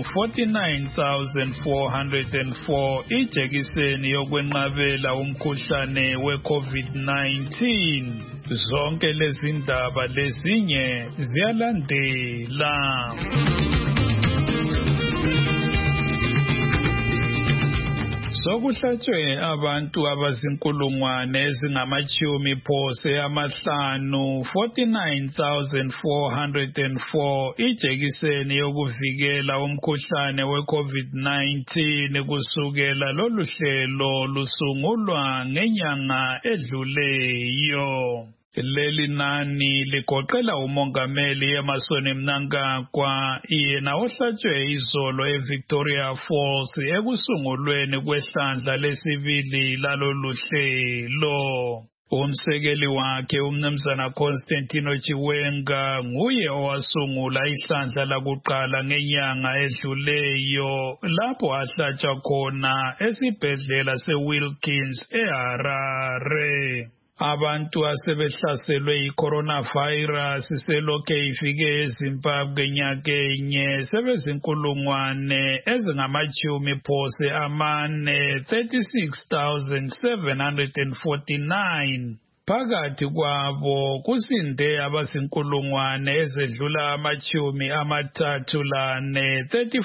49,404 ijekiseni yokwenqabela umkhuhlane we-COVID-19. Zonke lezi ndaba lezinye ziyalandela. Sokuhlatshwe abantu abazinkulungwane ezingamachumi phose amahlanu 49,404 ijekiseni yokuvikela umkhuhlane we-COVID-19 kusukela lolu hlelo lusungulwa ngenyanga edluleyo. Leli nani ligoqela umongameli Emmerson Mnangagwa yena ohlatshwe izolo eVictoria Falls ekusungulweni kwehlandla lesibili lalolu hlelo. Umsekeli wakhe umnumzana Constantino Chiwenga nguye owasungula ihlandla lakuqala ngenyanga edluleyo lapho ahlatshwa khona esibhedlela seWilkins eHarare. Abantu asebehlaselwe yi-coronavirus selokhe ifike eZimbabwe nyakenye sebezinkulungwane ezingamachumi phose amane 36,749. Phakathi kwabo kusinde abazinkulungwane ezedlula amachumi amathathu lane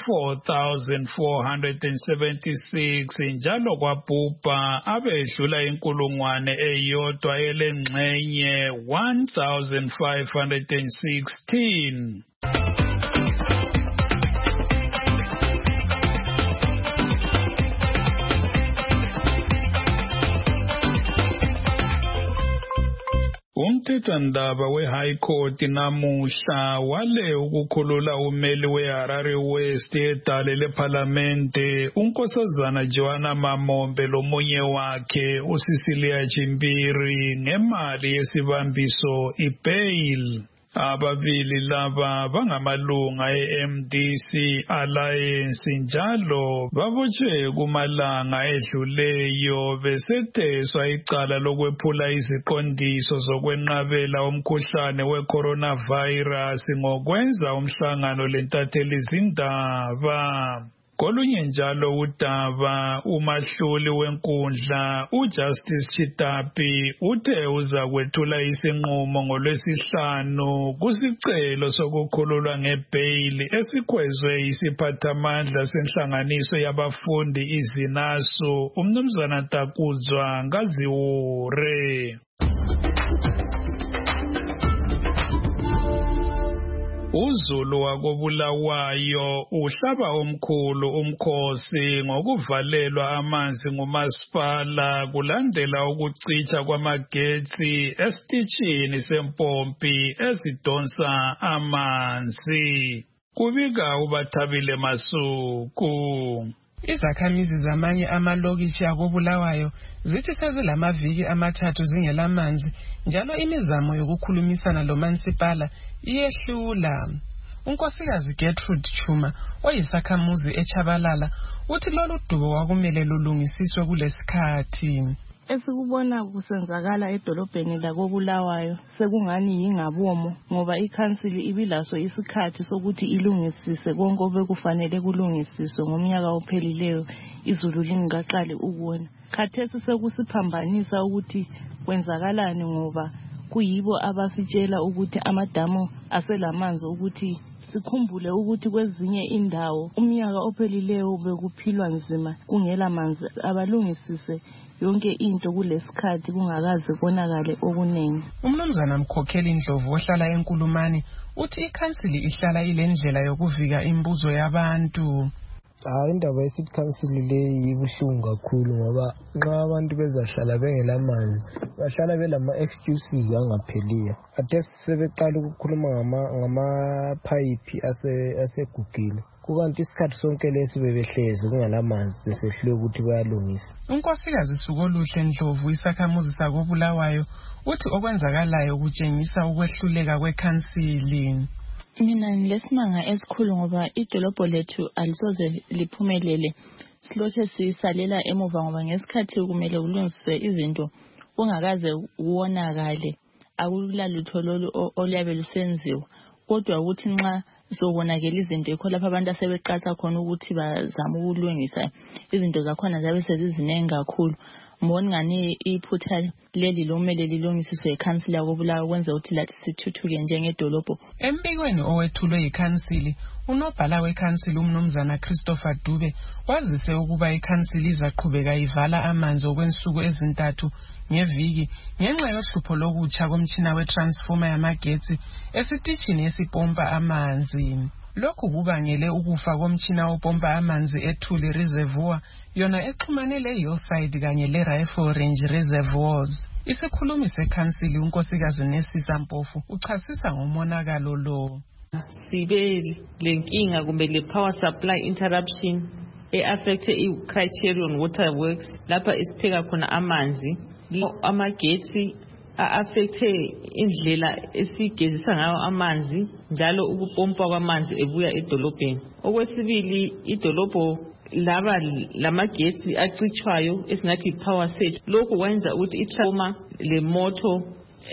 34,476 njalo kwabhubha abedlula inkulungwane eyodwa elengxenye 1,516. Umthethwandaba we-High Court namuhla wale ukukhulula umeli we-Harare West edale leParlamente unkosazana Joanna Mamombe lomunye wakhe uCecilia Chimbiri ngemali yesibambiso i-bail. Ababili laba bangamalunga e-MDC Alliance njalo babotshwe kumalanga edluleyo besetheswa icala lokwephula iziqondiso zokwenqabela umkhuhlane we-coronavirus ngokwenza umhlangano lentatheli zindaba. Kolunye njalo udaba umahluli wenkundla uJustice Chitapi uthe uza kwethula isinqumo ngoLwesihlanu kusicelo sokukhululwa ngebheyili esikhwezwe isiphathamandla senhlanganiso yabafundi izinasu umnumzana Takuzwa Ngaziwure. uZulu wakobulawayo uhlaba omkhulu umkhosi ngokuvalelwa amanzi ngumasipala kulandela ukucitha kwamagetsi esitishini sempompi ezidonsa amanzi. Kubika uBathabile Masuku. Izakhamizi zamanye amalokishi akobulawayo zithi sezilamaviki amathathu zingelamanzi njalo imizamo yokukhulumisana lomansipala iyehlula. Unkosikazi Gertrude Chuma oyisakhamuzi eChabalala uthi lolu dubo wakumele lulungisiswe kulesikhathi. Esikubona kusenzakala edolobheni lakobulawayo sekungani yingabomo ngoba ikhansili ibilaso isikhathi sokuthi ilungisise konke obekufanele kulungisiswe ngomnyaka ophelileyo izulu lingaqali ukuna. Khathesi sekusiphambanisa ukuthi kwenzakalani ngoba kuyibo abasitshela ukuthi amadamu aselamanzi ukuthi sikhumbule ukuthi kwezinye indawo umnyaka ophelileyo bekuphilwa nzima kungela manzi abalungisise yonke into kulesikhathi kungakaze konakale okunengi. Umnumzana Mkhokheli Ndlovu ohlala eNkulumani uthi ikhansili ihlala ilendlela yokuvika imibuzo yabantu. Indaba yesithi council le ibuhlungu kakhulu ngoba nxa abantu bezahlala bengelamanzi bahlala belama excuses angapheliyo. Ade sebeqala ukukhuluma ngama pipe asegugile. Kukanti isikhathi sonke lesi bebehlezi kungelamanzi besehlule ukuthi bayalungisa. Unkosikazi Sukoluhle Ndlovu isakhamuzi sakobulawayo uthi okwenzakalayo kutshengisa ukwehluleka kwekhansili. Mina ngilesimanga esikhulu ngoba idolobho lethu alisoze liphumelele. Silokhe sisalela emuva ngoba ngesikhathi kumele kulungiswe izinto kungakaze kuwonakale akulalutho lolu oliyabe lusenziwa. Kodwa ukuthi nxa sobonakela izinto ekho lapha abantu asebeqatha khona ukuthi bazama ukulungisa izinto zakhona zabe sezizinengi kakhulu. Mbona ngani iphutha leli lomele lilungisiswe ikhansili yakobulawayo kwenza ukuthi lathi sithuthuke njengedolobho. Embikweni owethulwe ikhansili unobhala wekhansili umnumzana Christopher Dube wazise ukuba ikhansili izaqhubeka ivala amanzi okwensuku ezintathu ngeviki ngenxa yohlupho lokutsha komtshina wetransformer yamagetsi esitishini esipompa amanzi. Lokhu kubangele ukufa komtshina opompa amanzi eThuli Reservoir yona exhumane leHillside kanye leRifle Range Reservoirs. Isikhulumi sekhansili unkosikazi Nesisa Mpofu uchasisa ngomonakalo lo. Sibe lenkinga kumbe le power supply interruption affected i-Criterion Waterworks lapha isipheka khona amanzi. Amagetsi affecte indlela esigezisa ngayo amanzi njalo ukupompa kwamanzi ebuya edolobheni. Okwesibili idolobho laba lamagetsi acitshwayo esingathi power surge. Lokhu kwenza ukuthi itrauma le moto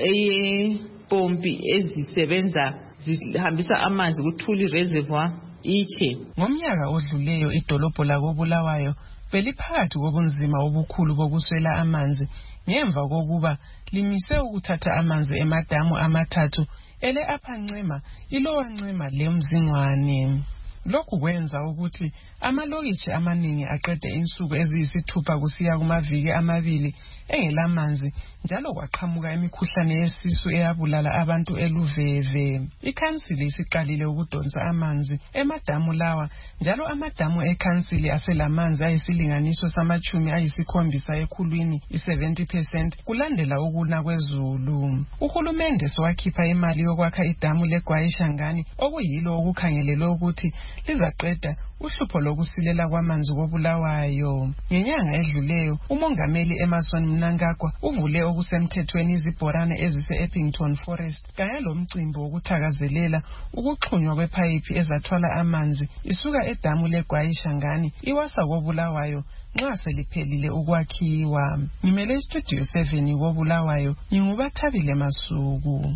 eyepompi ezisebenza zihambisa amanzi kuThuli Reservoir iche. Ngomnyaka odluleyo idolobho lakobulawayo beliphakathi kobunzima obukhulu bokuswela amanzi ngemva kokuba limise ukuthatha amanzi emadamu amathathu ele aphancema ilowa ncema leMzingwane. Lokhu kwenza ukuthi amalokishi amaningi aqede insuku eziyisithupha kusiya kumaviki amabili engelamanzi njalo kwaqhamuka imikhuhlane yesisu eyabulala abantu eLuveve. Ikhansili isiqalile ukudonsa amanzi emadamu lawa njalo amadamu ekhansili aselamanzi ayisilinganiso samachumi ayisikhombisa ekhulwini 70% kulandela ukuna kwezulu. Uhulumende sowakhipha imali yokwakha idamu leGwayishangani okuyilo okukhangelelwe ukuthi lizaqeda uhlupho lokusilela kwamanzi kobulawayo. Ngenyanga edluleyo umongameli Emerson Mnangagwa uvule okusemthethweni izibhorane ezise-Eppington Forest kanye lomcimbi wokuthakazelela ukuxhunywa kwepayipi ezathwala amanzi isuka edamu leGwayishangani iwasa kobulawayo nxa seliphelile ukwakhiwa. Ngimele istudio 7 kobulawayo nginguBathabile Masuku.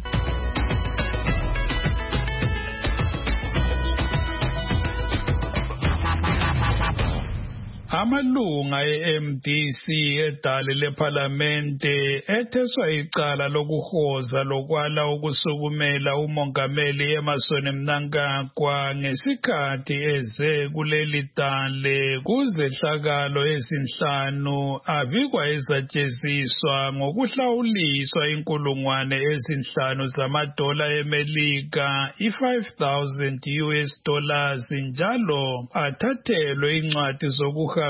Amalunga e-MDC edale lephalamende etheswa icala lokuhoza lokwala ukusukumela umongameli Emmerson Mnangagwa ngesikhathi eze kuleli dale kuzehlakalo ezinhlanu abikwa ezajeziswa ngokuhlawuliswa inkulungwane ezinhlanu zamadola eMelika $5,000 US njalo athathelwe incwadi zokuhambisa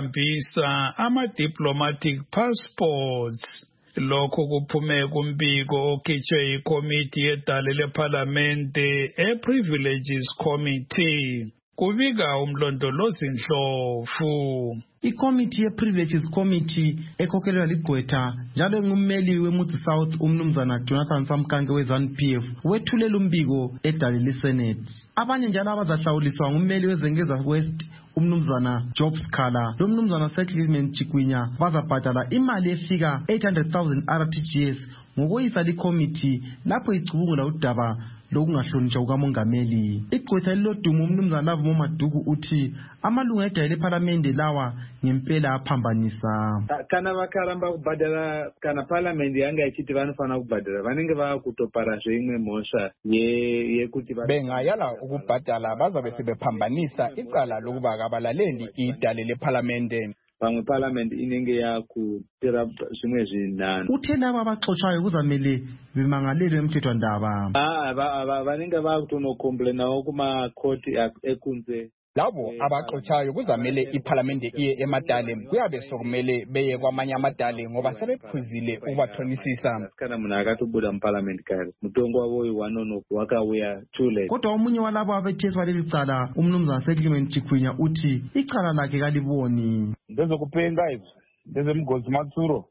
ama-diplomatic passports. Lokho kuphume kumbiko okhitshwe yikomiti yedale lephalamende e-Privileges Committee. Kubika umlondolozi Ndlovu. Ikomiti ye-Privileges Committee ekhokhelwa ligqwetha njalo engummeli weMudzi South umnumzana Jonathan Samkange we-ZANU-PF wethulela umbiko edale leSenate. Abanye njalo abazahlawuliswa ngummeli weZengeza West umnumzana Jobs Khala lomnumzana Settlement Chikwinya bazabhadala imali efika 800,000 RTGS ngokoyisa likomiti lapho icubungula udaba lokungahlonishwa kukamongameli. Igqwetha lilodumo umnumzana Lavo Maduku uthi amalunga edale lephalamende lawa ngempela aphambanisa. Kana vakaramba kubhadala kana parliament yanga ichiti vanofana kubhadala vanenge vakutopara zveimwe mhosva yekuti bengayala ukubhadala bazabe sebephambanisa icala lokuba kabalaleli idale lephalamende. Pamwe parliament inenge yakutira zvimwe zvinhanu. Uthe laba abaxotshayo kuzamele bemangalelwe emthethwandaba. Vanenge vakutonokomplainawo kumakhoti ekunze. Labo abaxotshayo kuzamele iparlamente iye emadale kuyabe sokumele beye kwamanye amadale ngoba sebephuzile ukubathonisisa. Kana munhu akatobuda muparlament kare mutongo wavo wanonoku wakauya too late. Kodwa omunye walabo abetheswa leli cala umnumzana Settlement Chikwinya uthi icala lakhe kaliboni. Ndezokupenga izvo ndezemgozi matsuro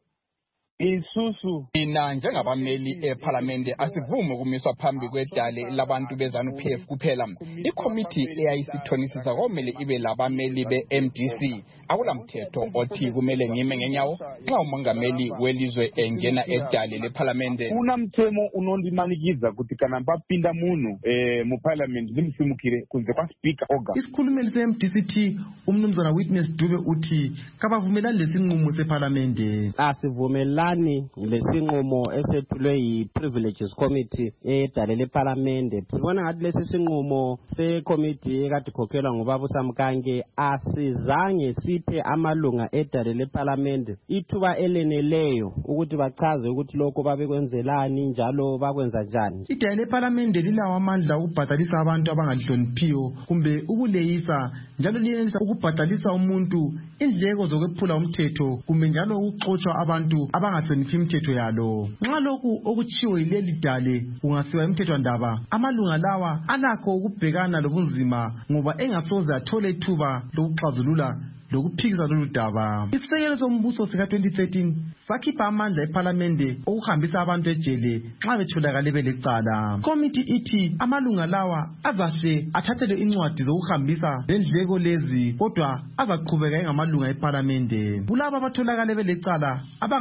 isusu ina njengabameli eParliament asivumi ukumiswa phambi kwedale labantu beZANU-PF kuphela. Ikomiti eyayisithonisisa komele ibe labameli beMDC akulamthetho othi kumele ngime ngenyawo xa umongameli welizwe engena edale leParliament. Unamthemo unondimanikidza kuti kana papinda munhu muParliament ndimsimukire kunze kwaSpeaker oga. Isikhulumeli seMDCT umnumzana Witness Dube uthi kabavumelani lesinqumo seParliament. Asivumelani lesinqumo esethulwe yi-Privileges Committee edale leParliament. Sibona ngathi lesi sinqumo sekomiti ekade ikhokhelwa ngubaba uSamkange asizange siphe amalunga edale leParliament ithuba eleneleyo ukuthi bachaze ukuthi lokho babekwenzelani njalo bakwenza njani. Idale leParliament lilawo amandla ukubhadalisa abantu abangahloniphiyo kumbe ukuleyisa njalo liyenza ukubhadalisa umuntu indleko zokwephula umthetho kumbe njalo ukuxotshwa abantu abangahloniphi imithetho yalo. Nxa lokhu okuchiwo yileli dale kungasiwa imithethwandaba amalunga lawa alakho ukubhekana lobunzima ngoba engasoze athole ithuba lokuxazulula lokuphikisa lolu daba. Isisekelo sombuso sika 2013 sakhipha amandla eParliament okuhambisa abantu ejele nxa betholakale belecala. Komiti ithi amalunga lawa azahle athathelwe incwadi zokuhambisa lendleko lezi kodwa azaqhubeka engamalunga eParliament. Kulabo abatholakale belecala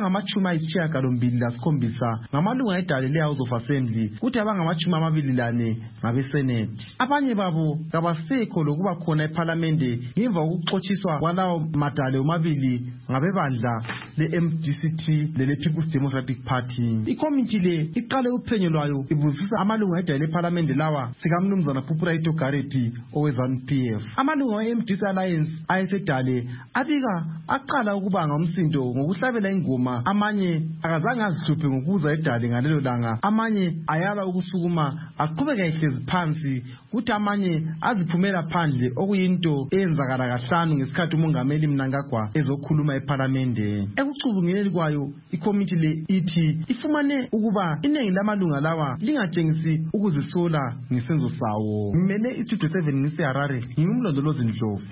abangama-27 ngamalunga edale leHouse of Assembly kuthi abangama-24 ngabeSenate. Abanye babo kabasekho lokuba khona eParliament ngemva kokuxotshiswa kwalawo madale omabili ngabebandla le-MDCT lele-People's Democratic Party. Ikomiti le iqale uphenyo lwayo ibuzisa amalunga edale leParliament lawa sikamnumzana Pupuraito Garepi owe-ZANU-PF. Amalunga we-MDC Alliance ayesedale abika aqala ukuba ngomsindo ngokuhlabela ingoma, amanye akazange azihluphe ngokuza edale ngalelo langa, amanye ayala ukusukuma aqhubeka ehlezi phansi kuthi amanye aziphumela phandle okuyinto eyenzakala kahlanu ngesikhathi umongameli Mnangagwa ezokhuluma eParliament. Ekucubunguleni kwayo ikomiti le ithi ifumane ukuba iningi lamalunga lawa lingatshengisi ukuzisola ngesenzo sawo. Ngimele istudio 7 ngiseHarare ngingumlondolozi Ndlovu.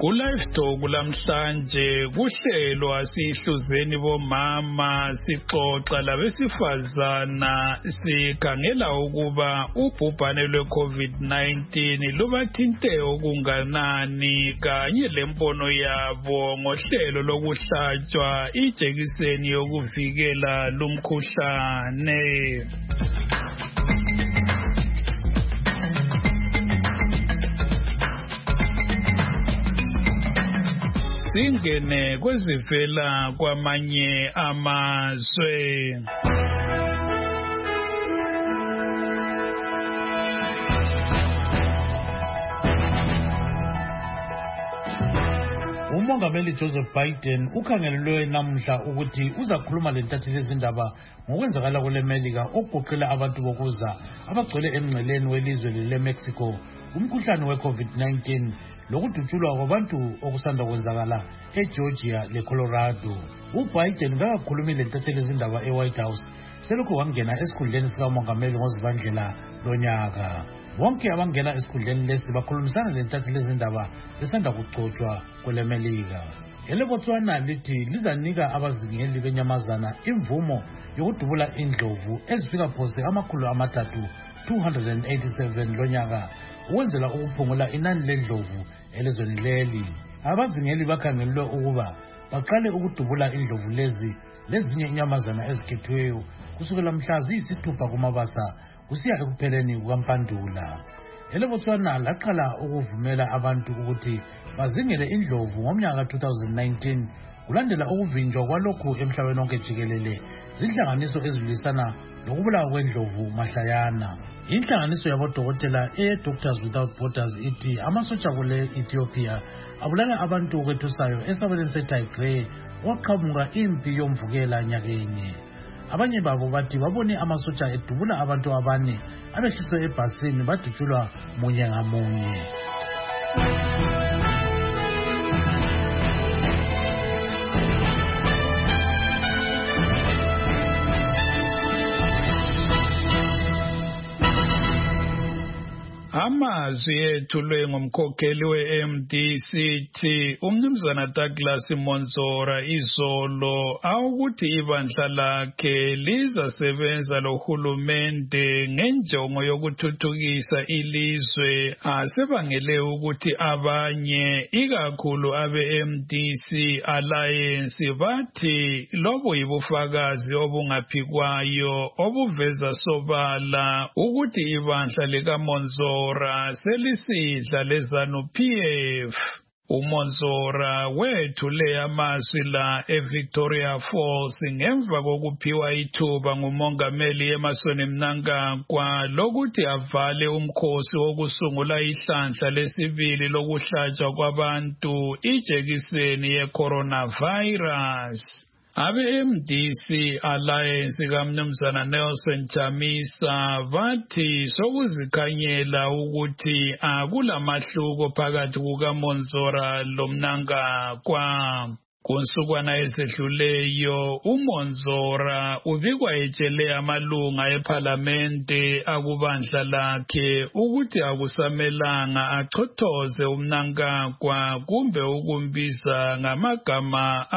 Ku-Live Talk lamhlanje kuhlelwa sihluzeni bomama sixoxa labesifazana sikhangela ukuba ubhubhane lwe-COVID-19 lubathinte okunganani kanye lempono yabo ngohlelo lokuhlatshwa ijekiseni yokuvikela lumkhuhlane. Singene kwezivela kwamanye amazwe. Umongameli Joseph Biden ukhangelelwe namhla ukuthi uzakhuluma lentatheli ezindaba ngokwenzakala kule Melika okugoqela abantu bokuza abagcwele emngceleni welizwe leMexico umkhuhlane we-COVID-19 lokudutshulwa kwabantu okusanda kwenzakala eGeorgia leColorado. UBiden kakhulumi lentatheli ezindaba eWhite House selokhu wangena esikhundleni sikamongameli ngoZibandlela lonyaka. Bonke abangena esikhundleni lesi bakhulumisana lentatheli ezindaba besanda kugcotshwa kwele Melika. ELeBotswana lithi lizanika abazingeli benyamazana imvumo yokudubula indlovu ezifika phose 287 lonyaka ukwenzela ukuphungula inani lendlovu elizweni leli. Abazingeli bakhangelelwe ukuba baqale ukudubula indlovu lezi lezinye inyamazana ezikhethiweyo kusukela mhla ziyisithupha kuMabasa kusiya ekupheleni kukaMpandula. ELeBotswana laqala ukuvumela abantu ukuthi bazingele indlovu ngomnyaka 2019 kulandela ukuvinjwa kwalokhu emhlabeni wonke jikelele zinhlanganiso ezilwisana lokubulawa kwendlovu mahlayana. Inhlanganiso yabodokotela Doctors Without Borders ithi amasotsha kule Ethiopia abulala abantu okwethusayo esabeleni seTigray waqhamuka impi yomvukela nyakenye. Abanye babo bathi babone amasotsha edubula abantu abane abehliswe ebhasini badutshulwa munye ngamunye. Amazwi ethulwe ngumkhokheli we-MDC umnumzana Douglas Monzora izolo awukuthi ibandla lakhe lizasebenza lohulumende ngenjongo yokuthuthukisa ilizwe asebangele ukuthi abanye ikakhulu abe-MDC Alliance bathi lobo yibufakazi obungaphikwayo obuveza sobala ukuthi ibandla likaMonzora selisidla leZANU-PF. uMonzora wethule amazwi la eVictoria Falls ngemva kokuphiwa ithuba ngumongameli Emmerson Mnangagwa lokuthi avale umkhosi wokusungula ihlandla lesibili lokuhlatshwa kwabantu ijekiseni ye-coronavirus. Abe-MDC Alliance kaMnumzana Nelson Chamisa bathi sokuzikhanyela ukuthi akulamahluko phakathi kukaMonzora loMnangagwa. Kunsukwana ezedluleyo uMonzora ubikwa etshele amalunga eParlamente akubandla lakhe ukuthi akusamelanga achothoze uMnangagwa kumbe ukumbiza ngamagama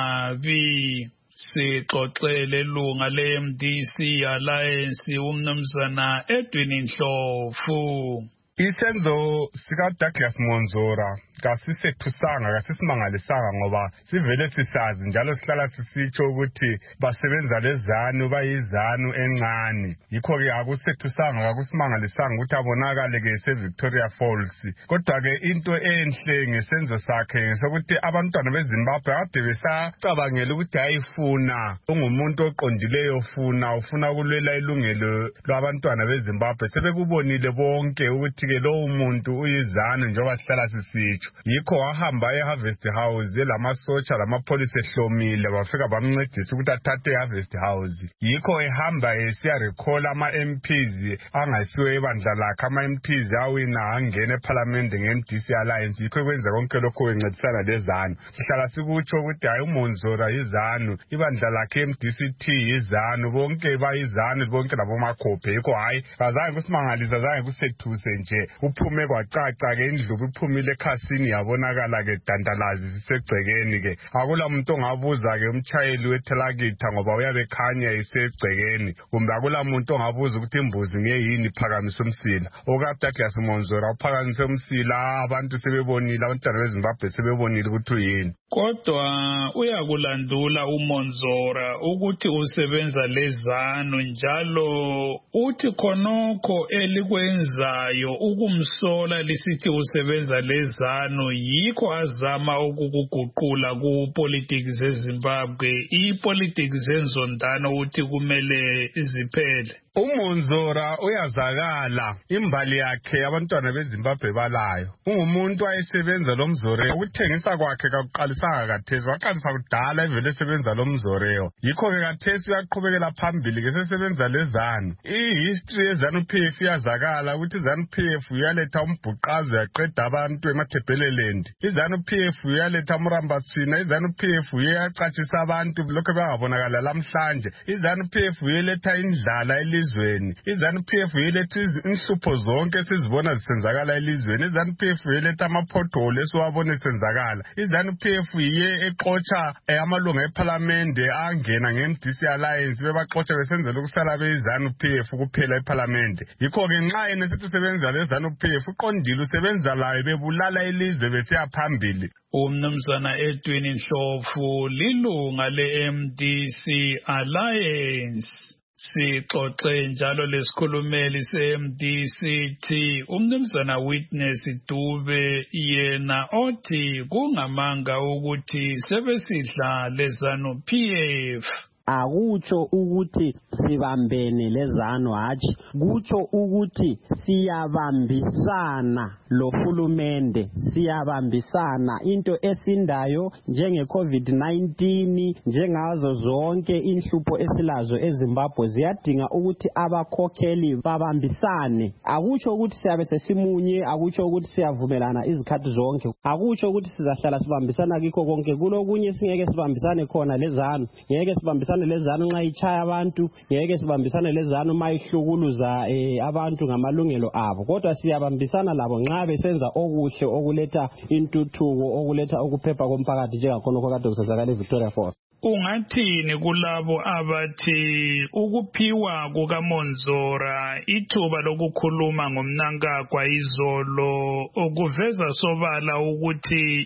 amabi. Sixoxele lunga le-MDC Alliance uMnumzana Edwin Ndlovu. Isenzo sika Douglas Monzora kasisethusanga kasisimangalisanga ngoba sivele sisazi njalo sihlala sisitsho ukuthi basebenza lezanu bayizanu encane. Yikho ke akusethusanga kakusimangalisanga ukuthi abonakale ke seVictoria Falls. Kodwa ke into enhle ngesenzo sakhe sokuthi abantwana beZimbabwe kade besacabangela ukuthi ayifuna ungumuntu oqondileyo ufuna ukulwela ilungelo lwabantwana beZimbabwe sebekubonile bonke ukuthi ke lo umuntu uyizanu njengoba sihlala sisitsho. Yikho wahamba eHarvest House lamasotsha lamapholisa ehlomile bafika bamncedisa ukuthi athathe eHarvest House. Yikho ehamba esiya recall ama-MPs angasiwe ebandla lakhe ama-MPs awina angena eParliament nge-MDC Alliance. Yikho kwenza konke lokho bencedisana lezanu. Sihlala sikutsho ukuthi hayi uMonzora yizanu, ibandla lakhe MDCT yizanu, bonke bayizanu bonke labomakhophe. Yikho hayi azange kusimangalisa azange kusethuse nje ke uphume kwacaca ke indlubu iphumile ekhasini yabonakala ke dandalazi sisegcekeni ke akula muntu ongabuza ke umtshayeli wethelakitha ngoba uyabe khanya isegcekeni kumbe akula muntu ongabuza ukuthi imbuzi ngeyini iphakamisa umsila okaDouglas Monzora uphakamise umsila abantu sebebonile abantwana beZimbabwe sebebonile ukuthi uyini kodwa uyakulandula uMonzora ukuthi usebenza lezanu njalo uthi khonokho elikwenzayo ukumsola lisithi usebenza lezanu yikho azama ukukuguqula kupolitiki zeZimbabwe ipolitiki zenzondano uthi kumele iziphele uMonzora uyazakala imbali yakhe abantwana beZimbabwe balayo ungumuntu ayesebenza lomzoreo ukuthengisa kwakhe kakuqalisanga kathesi waqalisa kudala evele esebenza lomzoreo yikho ke kathesi uyaqhubekela phambili ke sesebenza lezanu ihistory yeZANU-PF iyazakala ukuthi iZANU-PF uyaletha umbhuqazo yaqeda abantu emathebheleland iZANU-PF uyaletha uMrambatsina iZANU-PF uyacatshisa abantu lokho bangabonakala lamhlanje iZANU-PF uyeletha indlala elizweni iZANU-PF uyeletha inhlupho zonke sizibona zisenzakala elizweni iZANU-PF uyeletha amapothole esiwabona esenzakala iZANU-PF iye exotsha amalunga eParliamente angena ngeMDC Alliance bebaxotsha besenzela ukusala beZANU-PF kuphela eParliamente yikho ke nxa yena sithi usebenza leZANU-PF uqondile usebenza layo bebulala ilizwe besiya phambili uMnumzana Edwin Ndlovu lilunga leMDC Alliance sixoxe njalo lesikhulumeli seMDCT uMnumzana Witness Dube yena othi kungamanga ukuthi sebesidla leZANU-PF akutsho ukuthi sibambene lezanu hatshi kutsho ukuthi siyabambisana lohulumende siyabambisana into esindayo njenge COVID-19 njengazo zonke inhlupho esilazo eZimbabwe ziyadinga ukuthi abakhokheli babambisane akutsho ukuthi siyabe sesimunye akutsho ukuthi siyavumelana izikhathi zonke akutsho ukuthi sizahlala sibambisana kikho konke kulokunye singeke sibambisane khona lezanu ngeke sibambisane lezanu nxa ichaya abantu ngeke sibambisane lezanu mayihlukuluza abantu ngamalungelo abo kodwa siyabambisana labo nxa besenza okuhle okuletha intuthuko okuletha ukuphepha komphakathi njengakhona kade kusenzakala eVictoria Falls ungathini kulabo abathi ukuphiwa kukaMonzora ithuba lokukhuluma ngomnankagwa izolo okuveza sobala ukuthi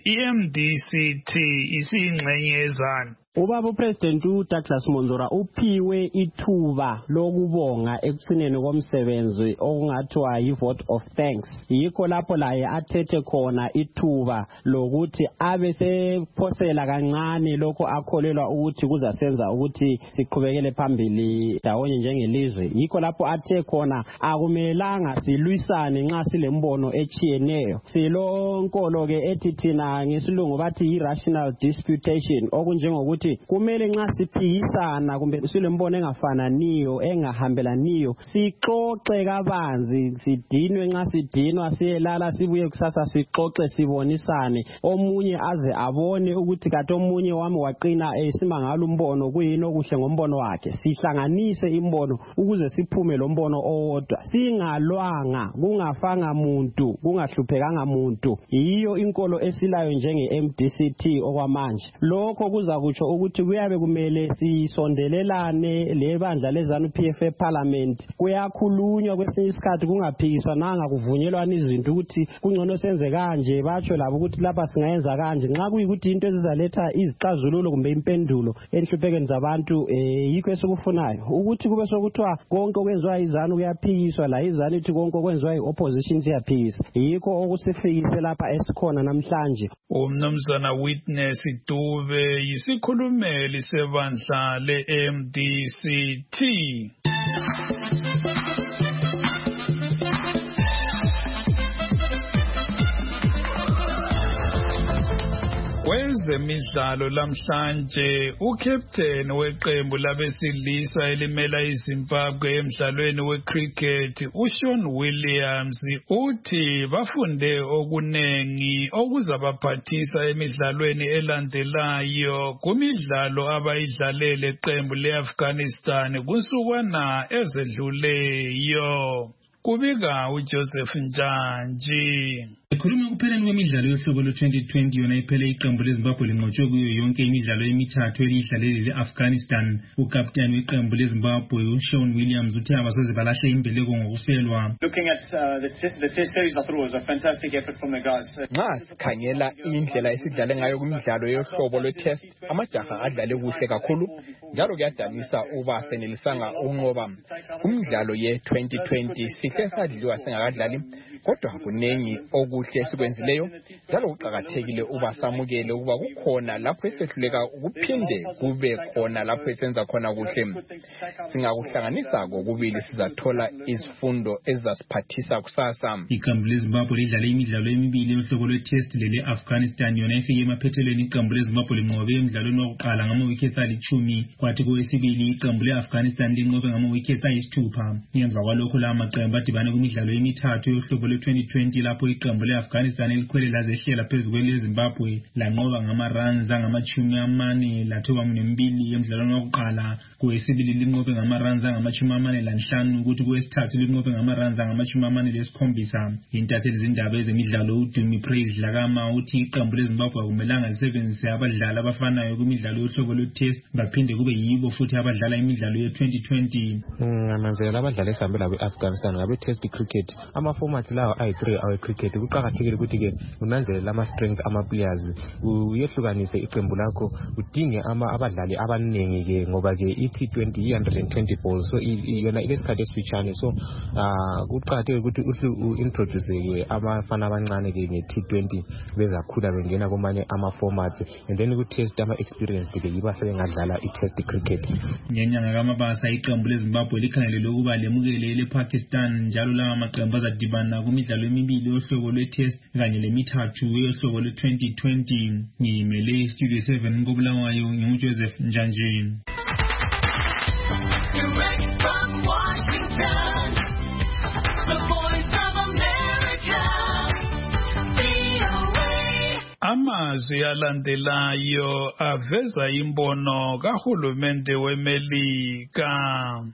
iMDCT isingxenye yezanu Ubaba uPresident uDouglas Monzora uphiwe ithuba lokubonga ekuthineni komsebenzi okungathiwa yivote of thanks yikho lapho laye athethe khona ithuba lokuthi abe sephosela kancane lokho akholelwa ukuthi kuzasenza ukuthi siqhubekele phambili ndawonye njengelizwe yikho lapho athe khona akumelanga silwisane nxa silembono echiyeneyo silonkolo ke ethi thina ngesilungu bathi irrational disputation okunjengokuthi kumele nxa siphikisana kumbe silembono engafananiyo engahambelaniyo sixoxe kabanzi sidinwe nxa sidinwa siyelala sibuye kusasa sixoxe sibonisane omunye aze abone ukuthi kade omunye wami waqina esimangala umbono kuyini okuhle ngombono wakhe sihlanganise imbono ukuze siphume lombono owodwa singalwanga kungafanga muntu kungahluphekanga muntu yiyo inkolo esilayo njenge MDCT okwamanje lokho kuza kutsho ukuthi kuyabe kumele sisondelelane lebandla leZANU-PF eParliament kuyakhulunywa kwesinye isikhathi kungaphikiswa nanga kuvunyelwana izinto ukuthi kungcono senze kanje batsho labo ukuthi lapha singayenza kanje nxa kuyikuthi into ezizaletha izixazululo kumbe impendulo enhluphekweni zabantu yikho esikufunayo ukuthi kube sokuthiwa konke okwenziwa izanu kuyaphikiswa la izanu ithi konke okwenziwa iopposition siyaphikisa yikho okusifikise lapha esikhona namhlanje uMnumzana Witness Dube yisikhulumeli sebandla leMDCT Kwezemidlalo lamhlanje uCaptain weqembu labesilisa elimela iZimbabwe emidlalweni wecricket uShaun Williams uthi bafunde okunengi okuzabaphathisa emidlalweni elandelayo kumidlalo abayidlalele iqembu leAfghanistan kunsukwana ezedluleyo kubika uJoseph Njanji. Ekhuluma kupheleni kwemidlalo yohlobo lwe-2020 yona iphele iqembu leZimbabwe linqotshwe kuyo yonke imidlalo emithathu eliyidlalele le-Afghanistan. Ukapteni weqembu leZimbabwe uShaun Williams uthe abasoze balahle imbeleko ngokufelwa. Looking at the test series, I thought it was a fantastic effort from the guys. Nxa sikhangela indlela esidlale ngayo kumidlalo yohlobo lwe-test, amajaha adlale kuhle kakhulu njalo kuyadanisa uba senelisanga ukunqoba. Kumidlalo ye-2020 sihle sadliwa singakadlali, kodwa kunengi okuhle esikwenzileyo njalo kuqakathekile uba samukele ukuba kukhona lapho esehluleka ukuphinde kube khona lapho esenza khona kuhle. Singakuhlanganisa kokubili sizathola izifundo ezizasiphathisa kusasa. Iqembu leZimbabwe lidlale imidlalo emibili yohlobo lwe-test lele-Afghanistan yona ifike emaphethelweni. Iqembu leZimbabwe linqobe emidlalweni wokuqala ngama-wickets ali-10, kwathi kowesibili iqembu le-Afghanistan linqobe ngama-wickets ayisithupha. Ngemva kwalokho la maqembu adibane kwimidlalo emithathu yohlobo lwe-2020 lapho iqembu le-Afghanistan elikhwele lazehlela phezu kweleZimbabwe lanqoba ngama-runs angama-40 lathoba 2 emidlalweni wokuqala. Kowesibili linqobe ngama-runs angama-45 ukuthi kowesithathu linqobe ngama-runs angama-47. Intatheli zindaba ezemidlalo uDumi Praise Dlakama uthi iqembu leZimbabwe akumelanga lisebenzise abadlali abafanayo kwimidlalo yohlobo lwe-test baphinde kube yibo futhi abadlala imidlalo ye-2020. Ngananzelela abadlali esihambela kwe-Afghanistan ngabe-test cricket. Ama-formats lawo ayi-3 awe-cricket. Kuqakathekile ukuthi-ke unanzelele ama-strength ama-players, uyehlukanise iqembu lakho, udinge abadlali abaningi-ke ngoba-ke i-T20 i-120 balls, so yona ilesikhathi esifitshane. So kuqakathekile ukuthi u-introduce-ke abafana abancane-ke nge-T20 bezakhula bengena kumanye ama-formats, and then ku-test ama-experience-ke yiba sebengadlala i-test cricket. Ngenyanga kaMabasa iqembu leZimbabwe likhangelele ukuba lemukele ele-Pakistan njalo lawa maqembu azadibana kumidlalo emibili yohlobo lwe-test kanye lemithathu yohlobo lwe-2020. Ngimele Studio 7 koBulawayo nginguJoseph Njanji. Direct from Washington, the Voice of America, VOA. Amazwi alandelayo aveza imbono kahulumende weMelika.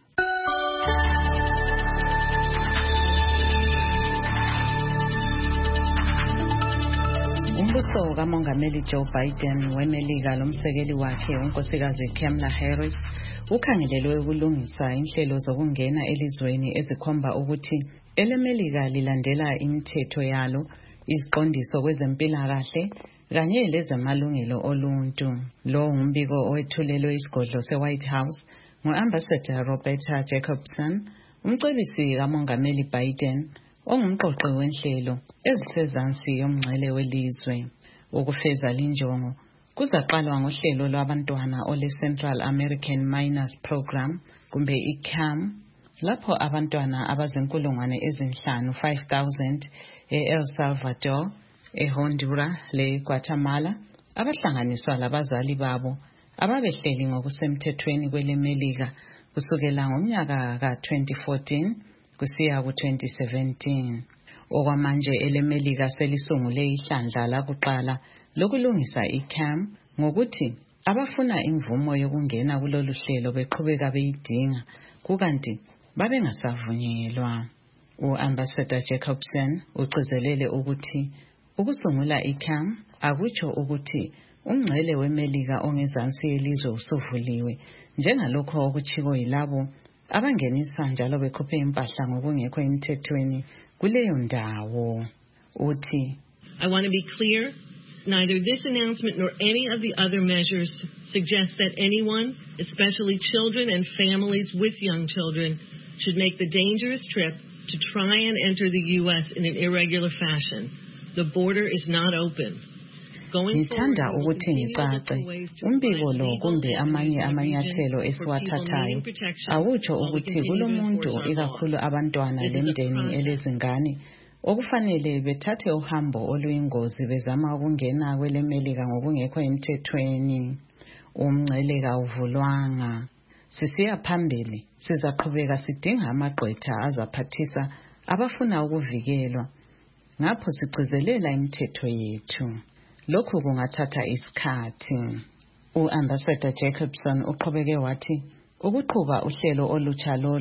Umbuso kaMongameli Joe Biden weMelika lomsekeli wakhe unkosikazi Kamala Harris ukhangelelwe ukulungisa inhlelo zokungena elizweni ezikhomba ukuthi eleMelika lilandela imithetho yalo, iziqondiso kwezempilakahle kanye lezamalungelo oluntu. Lo umbiko owethulelwe isigodlo seWhite House ngo-Ambassador Roberta Jacobson, umcebisi kaMongameli Biden ongumqoqi wenhlelo ezisezansi yomngcele welizwe. Ukufeza linjongo kuzaqalwa ngohlelo lwabantwana ole-Central American Minors Program kumbe i-CAM, lapho abantwana abazinkulungwane ezinhlanu 5,000 e-El Salvador, eHonduras le-Guatemala abahlanganiswa labazali babo ababehleli ngokusemthethweni kweleMelika kusukela ngomnyaka ka-2014 kusiya ku-2017. Okwamanje eleMelika selisungule ihlandla lakuqala lokulungisa i-CAM ngokuthi abafuna imvumo yokungena kulolu hlelo beqhubeka beyidinga kukanti babengasavunyelwa. U-Ambassador Jacobson ugcizelele ukuthi ukusungula i-CAM akutsho ukuthi umngcele weMelika ongezansi yelizwe usuvuliwe njengalokho okuchiko yilabo abangenisa njalo bekhuphe impahla ngokungekho emthethweni kuleyo ndawo. Uthi, I want to be clear, neither this announcement nor any of the other measures suggest that anyone, especially children and families with young children, should make the dangerous trip to try and enter the U.S. in an irregular fashion. The border is not open. Ngithanda ukuthi ngicace umbiko lo kumbe amanye amanyathelo esiwathathayo awutsho ukuthi kulomuntu ikakhulu abantwana lemndeni elezingane okufanele bethathe uhambo oluyingozi bezama ukungena kweleMelika ngokungekho emthethweni. Umngcele kawuvulwanga. Sisiya phambili sizaqhubeka sidinga amagqwetha azaphathisa abafuna ukuvikelwa. Ngapho sigcizelela imithetho yethu. Lokhu kungathatha isikhathi. U-Ambassador Jacobson uqhubeke wathi ukuqhuba uhlelo olutsha lolu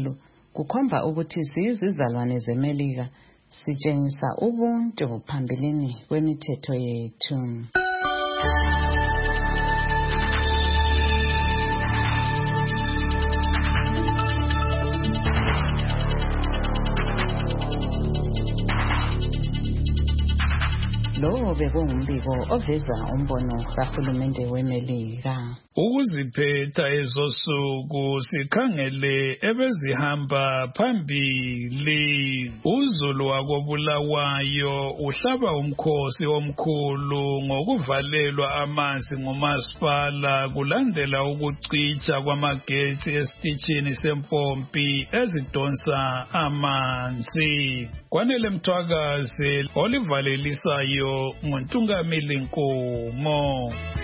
kukhomba ukuthi siyizizalwane zeMelika sitshengisa ubuntu phambilini kwemithetho yethu. Lo bekumbiko oveza umbono kahulumende weMelika. Ukuziphetha ezosuku sikhangele ebezihamba phambili. UZulu wakobulawayo uhlaba umkhosi omkhulu ngokuvalelwa amanzi ngumasipala kulandela ukucitsha kwamagetsi esitishini sempompi ezidonsa amanzi. Kwanele Mthwakazi olivalelisayo nguNtungameli Nkomo.